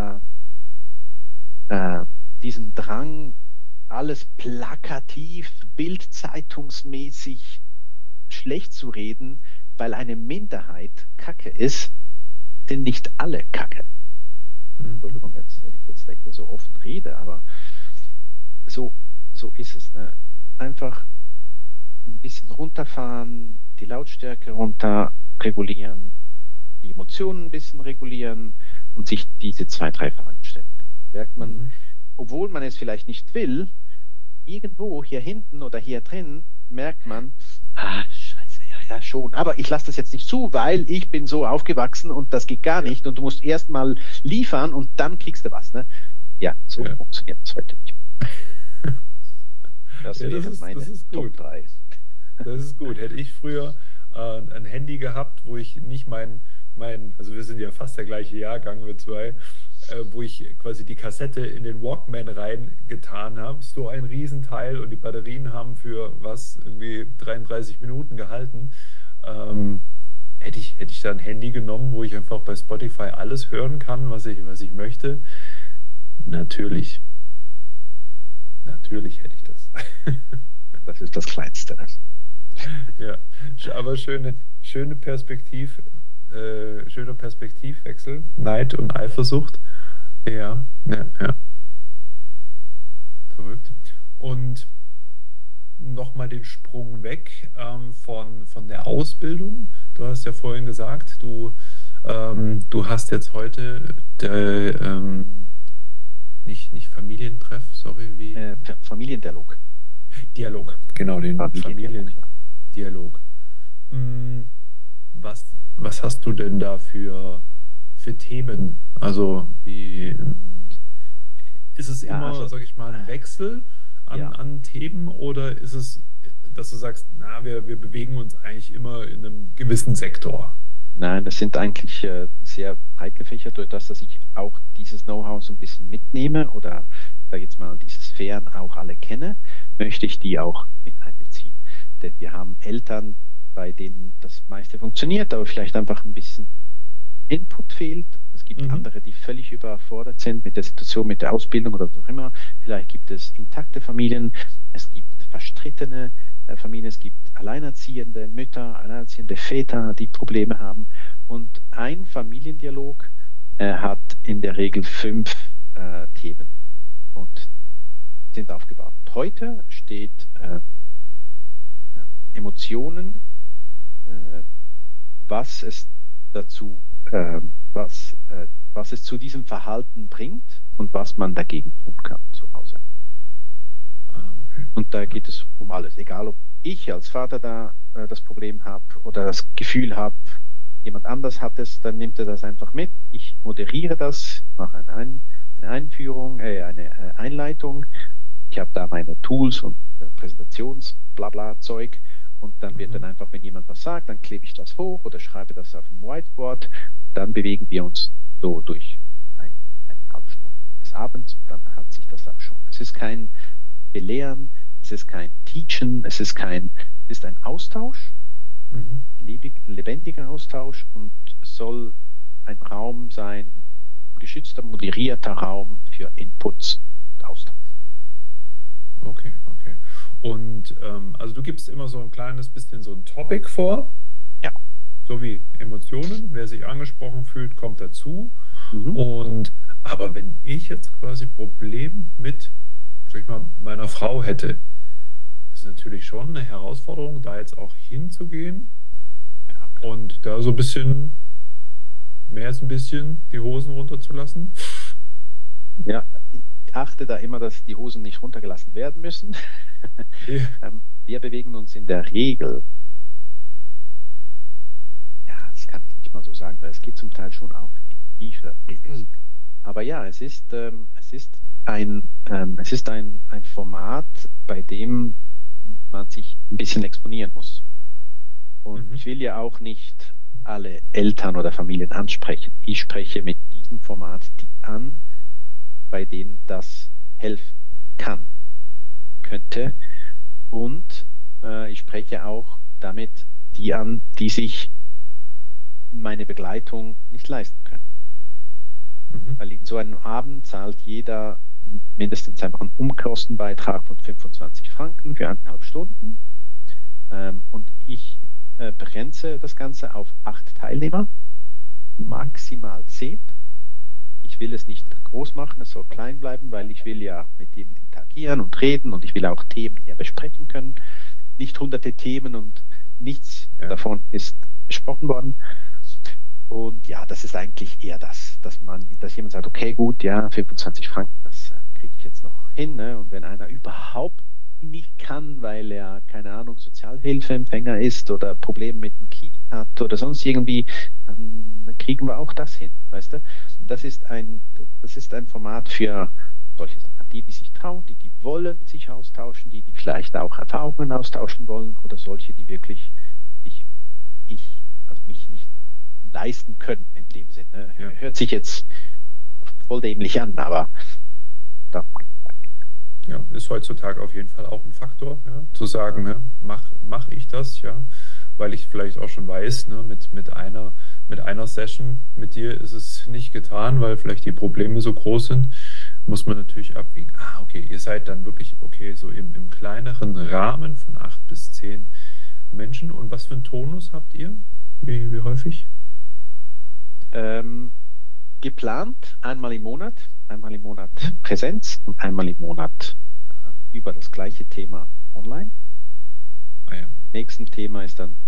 B: diesen Drang, alles plakativ, bildzeitungsmäßig schlecht zu reden, weil eine Minderheit Kacke ist, sind nicht alle Kacke. Entschuldigung, wenn ich jetzt hier so offen rede, aber so ist es. Ne? Einfach ein bisschen runterfahren, die Lautstärke runter regulieren, die Emotionen ein bisschen regulieren und sich diese 2, 3 Fragen stellen. Merkt man, obwohl man es vielleicht nicht will, irgendwo hier hinten oder hier drin merkt man, scheiße, ja, schon. Aber ich lasse das jetzt nicht zu, weil ich bin so aufgewachsen und das geht gar nicht und du musst erst mal liefern und dann kriegst du was. Ne? Ja, so funktioniert das heute nicht. Das ist
A: gut.
B: Top 3.
A: Das ist gut. Hätte ich früher ein Handy gehabt, wo ich nicht also wir sind ja fast der gleiche Jahrgang, wir zwei, wo ich quasi die Kassette in den Walkman reingetan habe, so ein Riesenteil und die Batterien haben für irgendwie 33 Minuten gehalten. Hätte ich da ein Handy genommen, wo ich einfach bei Spotify alles hören kann, was ich möchte? Natürlich. Natürlich hätte ich das.
B: Das ist das Kleinste.
A: Ja, aber schöner Perspektivwechsel, Neid und Eifersucht. Ja. Verrückt. Und nochmal den Sprung weg von der Ausbildung. Du hast ja vorhin gesagt, du hast jetzt heute nicht Familientreff, sorry, wie?
B: Familiendialog.
A: Dialog, genau, den Familiendialog. Was hast du denn da für Themen? Also ist es immer, sag ich mal, ein Wechsel an Themen oder ist es, dass du sagst, wir bewegen uns eigentlich immer in einem gewissen Sektor?
B: Nein, das sind eigentlich sehr breit gefächert, durch das, dass ich auch dieses Know-how so ein bisschen mitnehme oder da jetzt mal diese Sphären auch alle kenne, möchte ich die auch mit einbeziehen. Denn wir haben Eltern, bei denen das meiste funktioniert, aber vielleicht einfach ein bisschen Input fehlt. Es gibt andere, die völlig überfordert sind mit der Situation, mit der Ausbildung oder was auch immer. Vielleicht gibt es intakte Familien, es gibt verstrittene Familien, es gibt alleinerziehende Mütter, alleinerziehende Väter, die Probleme haben. Und ein Familiendialog hat in der Regel 5 Themen und sind aufgebaut. Heute steht Emotionen, was es zu diesem Verhalten bringt und was man dagegen tun kann zu Hause.
A: Okay.
B: Und da geht es um alles, egal ob ich als Vater da das Problem habe oder das Gefühl habe, jemand anders hat es, dann nimmt er das einfach mit. Ich moderiere das, mache eine Einführung, eine Einleitung. Ich habe da meine Tools und Präsentations-Blabla-Zeug. Und dann wird dann einfach, wenn jemand was sagt, dann klebe ich das hoch oder schreibe das auf dem Whiteboard. Dann bewegen wir uns so durch eine halbe Stunde des Abends. Und dann hat sich das auch schon. Es ist kein Belehren, es ist kein Teachen, es ist ein Austausch, lebendiger Austausch und soll ein Raum sein, ein geschützter, moderierter Raum für Inputs und Austausch.
A: Okay. Und also du gibst immer so ein kleines bisschen so ein Topic vor.
B: Ja.
A: So wie Emotionen. Wer sich angesprochen fühlt, kommt dazu. Aber wenn ich jetzt quasi Problem mit, sag ich mal, meiner Frau hätte, ist natürlich schon eine Herausforderung, da jetzt auch hinzugehen
B: Ja, klar.
A: und da so ein bisschen, mehr als ein bisschen, die Hosen runterzulassen.
B: Ja, ich achte da immer, dass die Hosen nicht runtergelassen werden müssen.
A: Ja.
B: Wir bewegen uns in der Regel, ja, das kann ich nicht mal so sagen, weil es geht zum Teil schon auch in die Tiefe. Aber ja, es ist ein Format, bei dem man sich ein bisschen exponieren muss. Und
A: Mhm.
B: ich will ja auch nicht alle Eltern oder Familien ansprechen. Ich spreche mit diesem Format die an, bei denen das helfen kann, könnte. Und ich spreche auch damit die an, die sich meine Begleitung nicht leisten können.
A: Mhm.
B: Weil in so einem Abend zahlt jeder mindestens einfach einen Umkostenbeitrag von 25 Franken für 1,5 Stunden. Und ich begrenze das Ganze auf 8 Teilnehmer,
A: Mhm.
B: maximal 10. Ich will es nicht groß machen, es soll klein bleiben, weil ich will ja mit ihnen interagieren und reden und ich will auch Themen ja besprechen können. Nicht hunderte Themen und nichts
A: Ja.
B: davon ist besprochen worden. Und ja, das ist eigentlich eher das, dass jemand sagt, okay, gut, ja, 25 Franken, das kriege ich jetzt noch hin. Ne? Und wenn einer überhaupt nicht kann, weil er, keine Ahnung, Sozialhilfeempfänger ist oder Probleme mit dem Kind hat oder sonst irgendwie, dann kriegen wir auch das hin, weißt du? Das ist ein Format für solche Sachen. Die sich trauen, die wollen sich austauschen, die vielleicht auch Erfahrungen austauschen wollen oder solche, die wirklich ich, also mich nicht leisten können in dem Sinne.
A: Ja.
B: Hört sich jetzt voll dämlich an, aber da,
A: Ja, ist heutzutage auf jeden Fall auch ein Faktor, ja, zu sagen, ja, mach ich das, ja, weil ich vielleicht auch schon weiß, ne, mit einer Session mit dir ist es nicht getan, weil vielleicht die Probleme so groß sind, muss man natürlich abwägen. Ah, okay, ihr seid dann wirklich, okay, so im kleineren Rahmen von 8 bis 10 Menschen. Und was für einen Tonus habt ihr? Wie häufig?
B: ähm, geplant einmal im Monat Präsenz und einmal im Monat über das gleiche Thema online.
A: Ah ja.
B: Nächsten Thema ist dann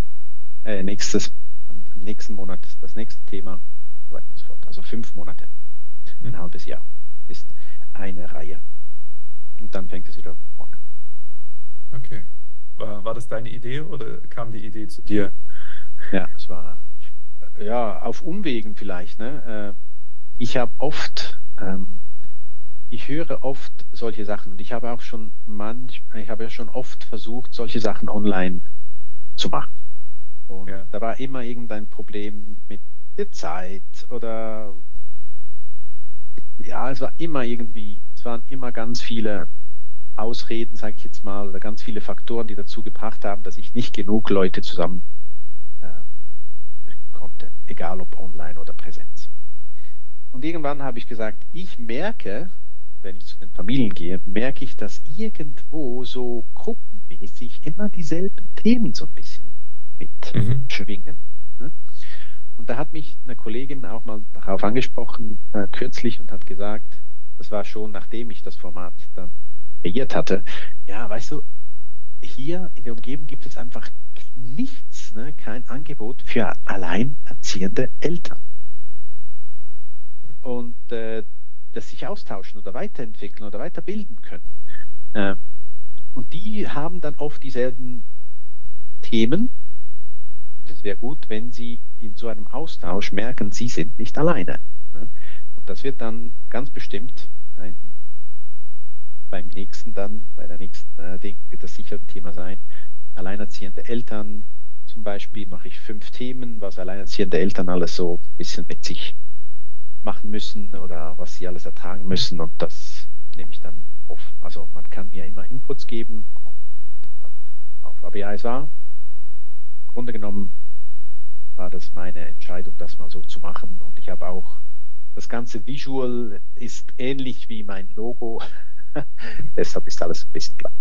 B: im nächsten Monat ist das nächste Thema, so weiter und so fort. Also 5 Monate, ein
A: Mhm.
B: halbes Jahr ist eine Reihe. Und dann fängt es wieder von vorne an.
A: Okay. War das deine Idee oder kam die Idee zu dir?
B: Ja, es war ja auf Umwegen vielleicht, ne? Ich habe oft, ich höre oft solche Sachen und ich habe ja schon oft versucht, solche Sachen online zu machen. Und
A: Ja.
B: da war immer irgendein Problem mit der Zeit oder ja, es waren immer ganz viele Ausreden, sage ich jetzt mal, oder ganz viele Faktoren, die dazu gebracht haben, dass ich nicht genug Leute zusammen äh, bringen konnte, egal ob online oder Präsenz. Und irgendwann habe ich gesagt, ich merke, wenn ich zu den Familien gehe, merke ich, dass irgendwo so gruppenmäßig immer dieselben Themen so ein bisschen
A: Mhm.
B: mitschwingen. Ne? Und da hat mich eine Kollegin auch mal darauf angesprochen, kürzlich und hat gesagt, das war schon nachdem ich das Format dann kreiert hatte, ja, weißt du, hier in der Umgebung gibt es einfach nichts, ne, kein Angebot für alleinerziehende Eltern. Und das sich austauschen oder weiterentwickeln oder weiterbilden können. Äh, und die haben dann oft dieselben Themen. Und es wäre gut, wenn sie in so einem Austausch merken, sie sind nicht alleine. Ne? Und das wird dann ganz bestimmt bei der nächsten Ding wird das sicher ein Thema sein. Alleinerziehende Eltern zum Beispiel mache ich 5 Themen, was alleinerziehende Eltern alles so ein bisschen mit sich machen müssen oder was sie alles ertragen müssen. Und das nehme ich dann auf. Also man kann mir immer Inputs geben. Aber ja, im Grunde genommen war das meine Entscheidung, das mal so zu machen. Und ich habe auch, das ganze Visual ist ähnlich wie mein Logo. Deshalb ist alles ein bisschen gleich.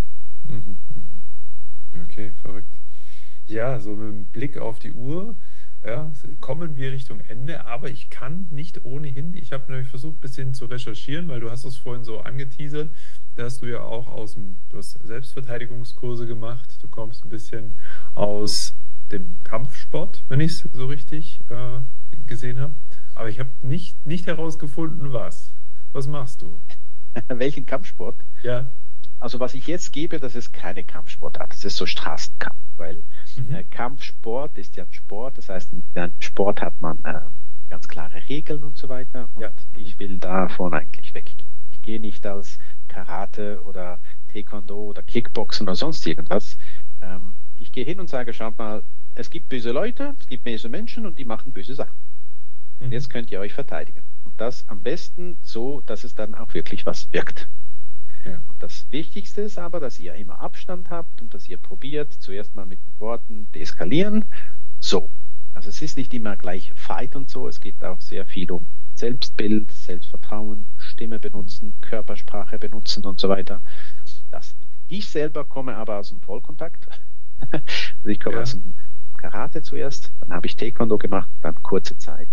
A: Mhm. Mhm. Okay, verrückt. Ja, so mit dem Blick auf die Uhr. Ja, kommen wir Richtung Ende, aber ich kann nicht ohnehin, ich habe nämlich versucht, ein bisschen zu recherchieren, weil du hast es vorhin so angeteasert, da hast du ja auch du hast Selbstverteidigungskurse gemacht, du kommst ein bisschen aus dem Kampfsport, wenn ich es so richtig gesehen habe. Aber ich habe nicht herausgefunden, was. Was machst du?
B: Welchen Kampfsport?
A: Ja.
B: Also was ich jetzt gebe, das ist keine Kampfsportart, das ist so Straßenkampf, weil
A: Mhm.
B: Kampfsport ist ja ein Sport, das heißt, in einem Sport hat man ganz klare Regeln und so weiter und
A: Ja. Mhm.
B: ich will davon eigentlich weggehen. Ich gehe nicht als Karate oder Taekwondo oder Kickboxen oder sonst irgendwas. Ich gehe hin und sage, schaut mal, es gibt böse Leute, es gibt böse Menschen und die machen böse Sachen. Und
A: Mhm.
B: jetzt könnt ihr euch verteidigen. Und das am besten so, dass es dann auch wirklich was wirkt.
A: Ja.
B: Und das Wichtigste ist aber, dass ihr immer Abstand habt und dass ihr probiert, zuerst mal mit den Worten deeskalieren. So. Also es ist nicht immer gleich Fight und so. Es geht auch sehr viel um Selbstbild, Selbstvertrauen, Stimme benutzen, Körpersprache benutzen und so weiter. Das. Ich selber komme aber aus dem Vollkontakt. Also ich komme aus
A: Ja.
B: dem Karate zuerst, dann habe ich Taekwondo gemacht, dann kurze Zeit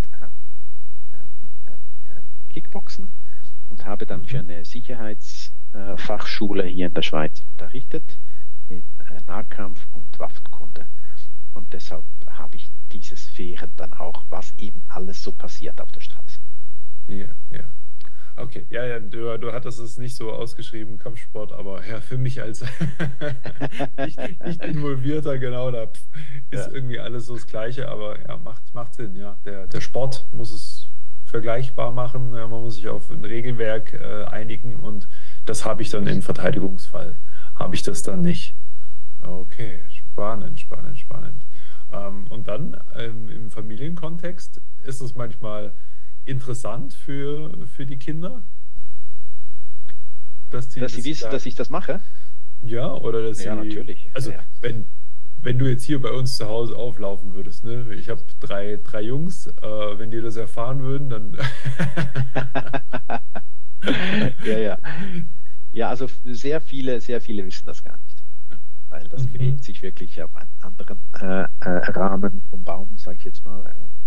B: Kickboxen und habe dann für
A: Mhm.
B: eine Sicherheitsfachschule hier in der Schweiz unterrichtet in Nahkampf und Waffenkunde. Und deshalb habe ich diese Sphären dann auch, was eben alles so passiert auf der Straße.
A: Ja, ja. Okay, ja, ja, du hattest es nicht so ausgeschrieben, Kampfsport, aber ja, für mich als nicht involvierter, genau, da ist
B: Ja,
A: irgendwie alles so das Gleiche, aber ja, macht Sinn, ja. Der Sport muss es vergleichbar machen, ja, man muss sich auf ein Regelwerk einigen und das habe ich dann im Verteidigungsfall, habe ich das dann nicht. Okay, spannend, spannend, spannend. Und dann im Familienkontext ist es manchmal interessant für die Kinder,
B: dass
A: dass
B: Sie
A: sie
B: wissen, dass
A: sagen,
B: ich das mache?
A: ja, oder dass
B: Ja,
A: sie,
B: natürlich. Ja,
A: also
B: ja.
A: wenn du jetzt hier bei uns zu Hause auflaufen würdest, ne? Ich habe drei Jungs, wenn die das erfahren würden, dann
B: Ja, ja. Ja, also sehr viele wissen das gar nicht, ne? Weil das
A: Mhm.
B: bewegt sich wirklich auf einem anderen Rahmen vom Baum, sage ich jetzt mal.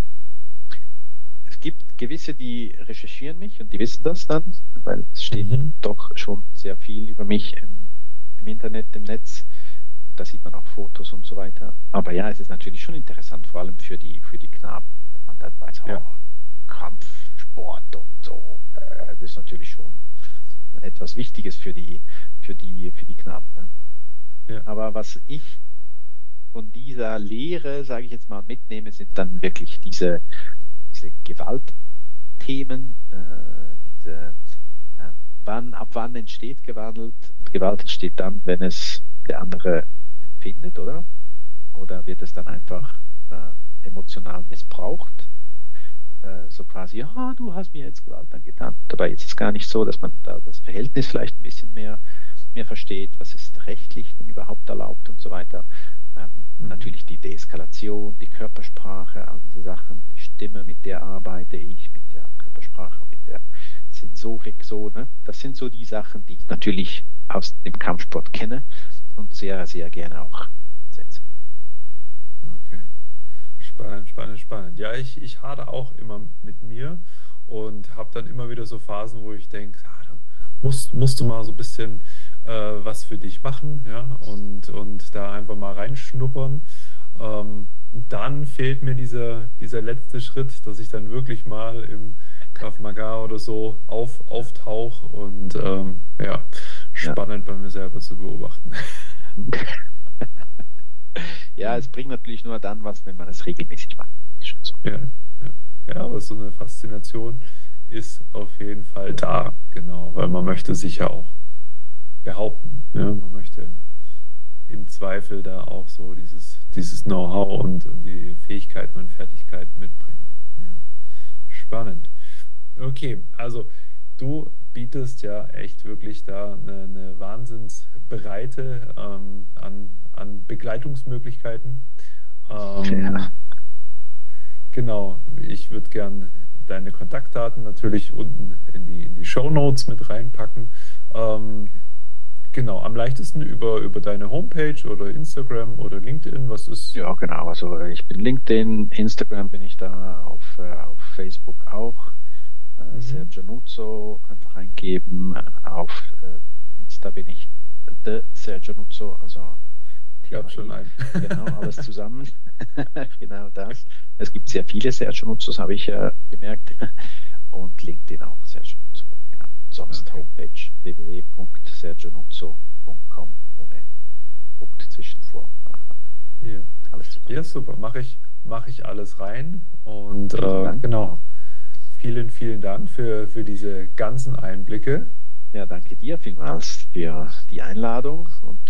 B: Es gibt gewisse, die recherchieren mich und die wissen das dann, weil es steht
A: Mhm.
B: doch schon sehr viel über mich im Internet, im Netz. Da sieht man auch Fotos und so weiter. Aber ja, es ist natürlich schon interessant, vor allem für die Knaben, wenn man dann weiß, oh,
A: Ja,
B: Kampfsport und so. Das ist natürlich schon etwas Wichtiges für die Knaben. Ne?
A: ja.
B: Aber was ich von dieser Lehre, sage ich jetzt mal, mitnehme, sind dann wirklich diese Gewaltthemen, äh, ab wann entsteht Gewalt? Gewalt entsteht dann, wenn es der andere empfindet, oder? Oder wird es dann einfach emotional missbraucht? So quasi, ja, du hast mir jetzt Gewalt angetan. Dabei ist es gar nicht so, dass man da das Verhältnis vielleicht ein bisschen mehr versteht, was ist rechtlich denn überhaupt erlaubt und so weiter.
A: Mhm.
B: Natürlich die Deeskalation, die Körpersprache, all diese Sachen, die Stimme, mit der arbeite ich, mit der Körpersprache, mit der Sensorik so, ne? Das sind so die Sachen, die ich natürlich aus dem Kampfsport kenne und sehr, sehr gerne auch setze.
A: Okay. Spannend, spannend, spannend. Ja, ich hadere auch immer mit mir und habe dann immer wieder so Phasen, wo ich denke, da musst du mal so ein bisschen was für dich machen, ja, und da einfach mal reinschnuppern. Dann fehlt mir dieser letzte Schritt, dass ich dann wirklich mal im Krav Maga oder so auftauche und ja,
B: Ja.
A: spannend bei mir selber zu beobachten.
B: Ja, es bringt natürlich nur dann was, wenn man es regelmäßig macht. Ist schon so.
A: Ja, ja. Ja, aber so eine Faszination ist auf jeden Fall da, genau, weil man möchte sich ja auch behaupten. Ne? Man möchte im Zweifel da auch so dieses Know-how und die Fähigkeiten und Fertigkeiten mitbringen. Ja. Spannend. Okay, also du bietest ja echt wirklich da eine Wahnsinnsbreite an Begleitungsmöglichkeiten.
B: Ja,
A: Ähm, Genau, ich würde gern deine Kontaktdaten natürlich unten in die Shownotes mit reinpacken. Ähm,
B: danke.
A: Genau, am leichtesten über deine Homepage oder Instagram oder LinkedIn. Was ist?
B: Ja, genau. Also ich bin LinkedIn, Instagram bin ich da, auf Facebook auch.
A: Mhm.
B: Sergio Nuzzo einfach eingeben. Auf Insta bin ich The Sergio Nuzzo, also
A: Gab schon
B: THI.
A: einen.
B: Genau, alles zusammen. Genau das. Es gibt sehr viele Sergio Nuzzos, habe ich gemerkt. Und LinkedIn auch, Sergio Nuzzo. Genau. Sonst
A: Okay.
B: Homepage www.sergionuzzo.com ohne Punkt zwischen Vor- und Nachname.
A: Ja.
B: Alles
A: Ja,
B: zusammen.
A: super. Mache ich alles rein. Und
B: Vielen Dank.
A: genau. Vielen, vielen Dank für diese ganzen Einblicke.
B: Ja, danke dir vielmals für die Einladung und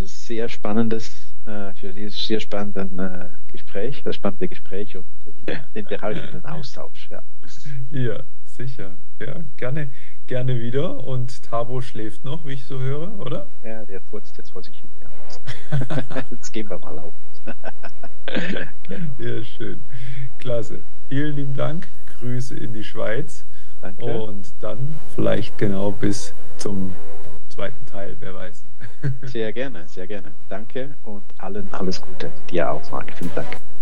B: für dieses sehr spannenden Gespräch, das spannende Gespräch und den behaltenden Austausch. Ja.
A: Ja, sicher. Ja, gerne, gerne wieder. Und Tabo schläft noch, wie ich so höre, oder?
B: Ja, der furzt jetzt vor sich hin. Ja. Jetzt gehen wir mal auf. Genau.
A: Ja, schön. Klasse. Vielen lieben Dank. Grüße in die Schweiz.
B: Danke.
A: Und dann vielleicht genau bis zum zweiten Teil, wer weiß.
B: Sehr gerne, sehr gerne. Danke und allen alles Gute. Dir auch, Marc. Vielen Dank.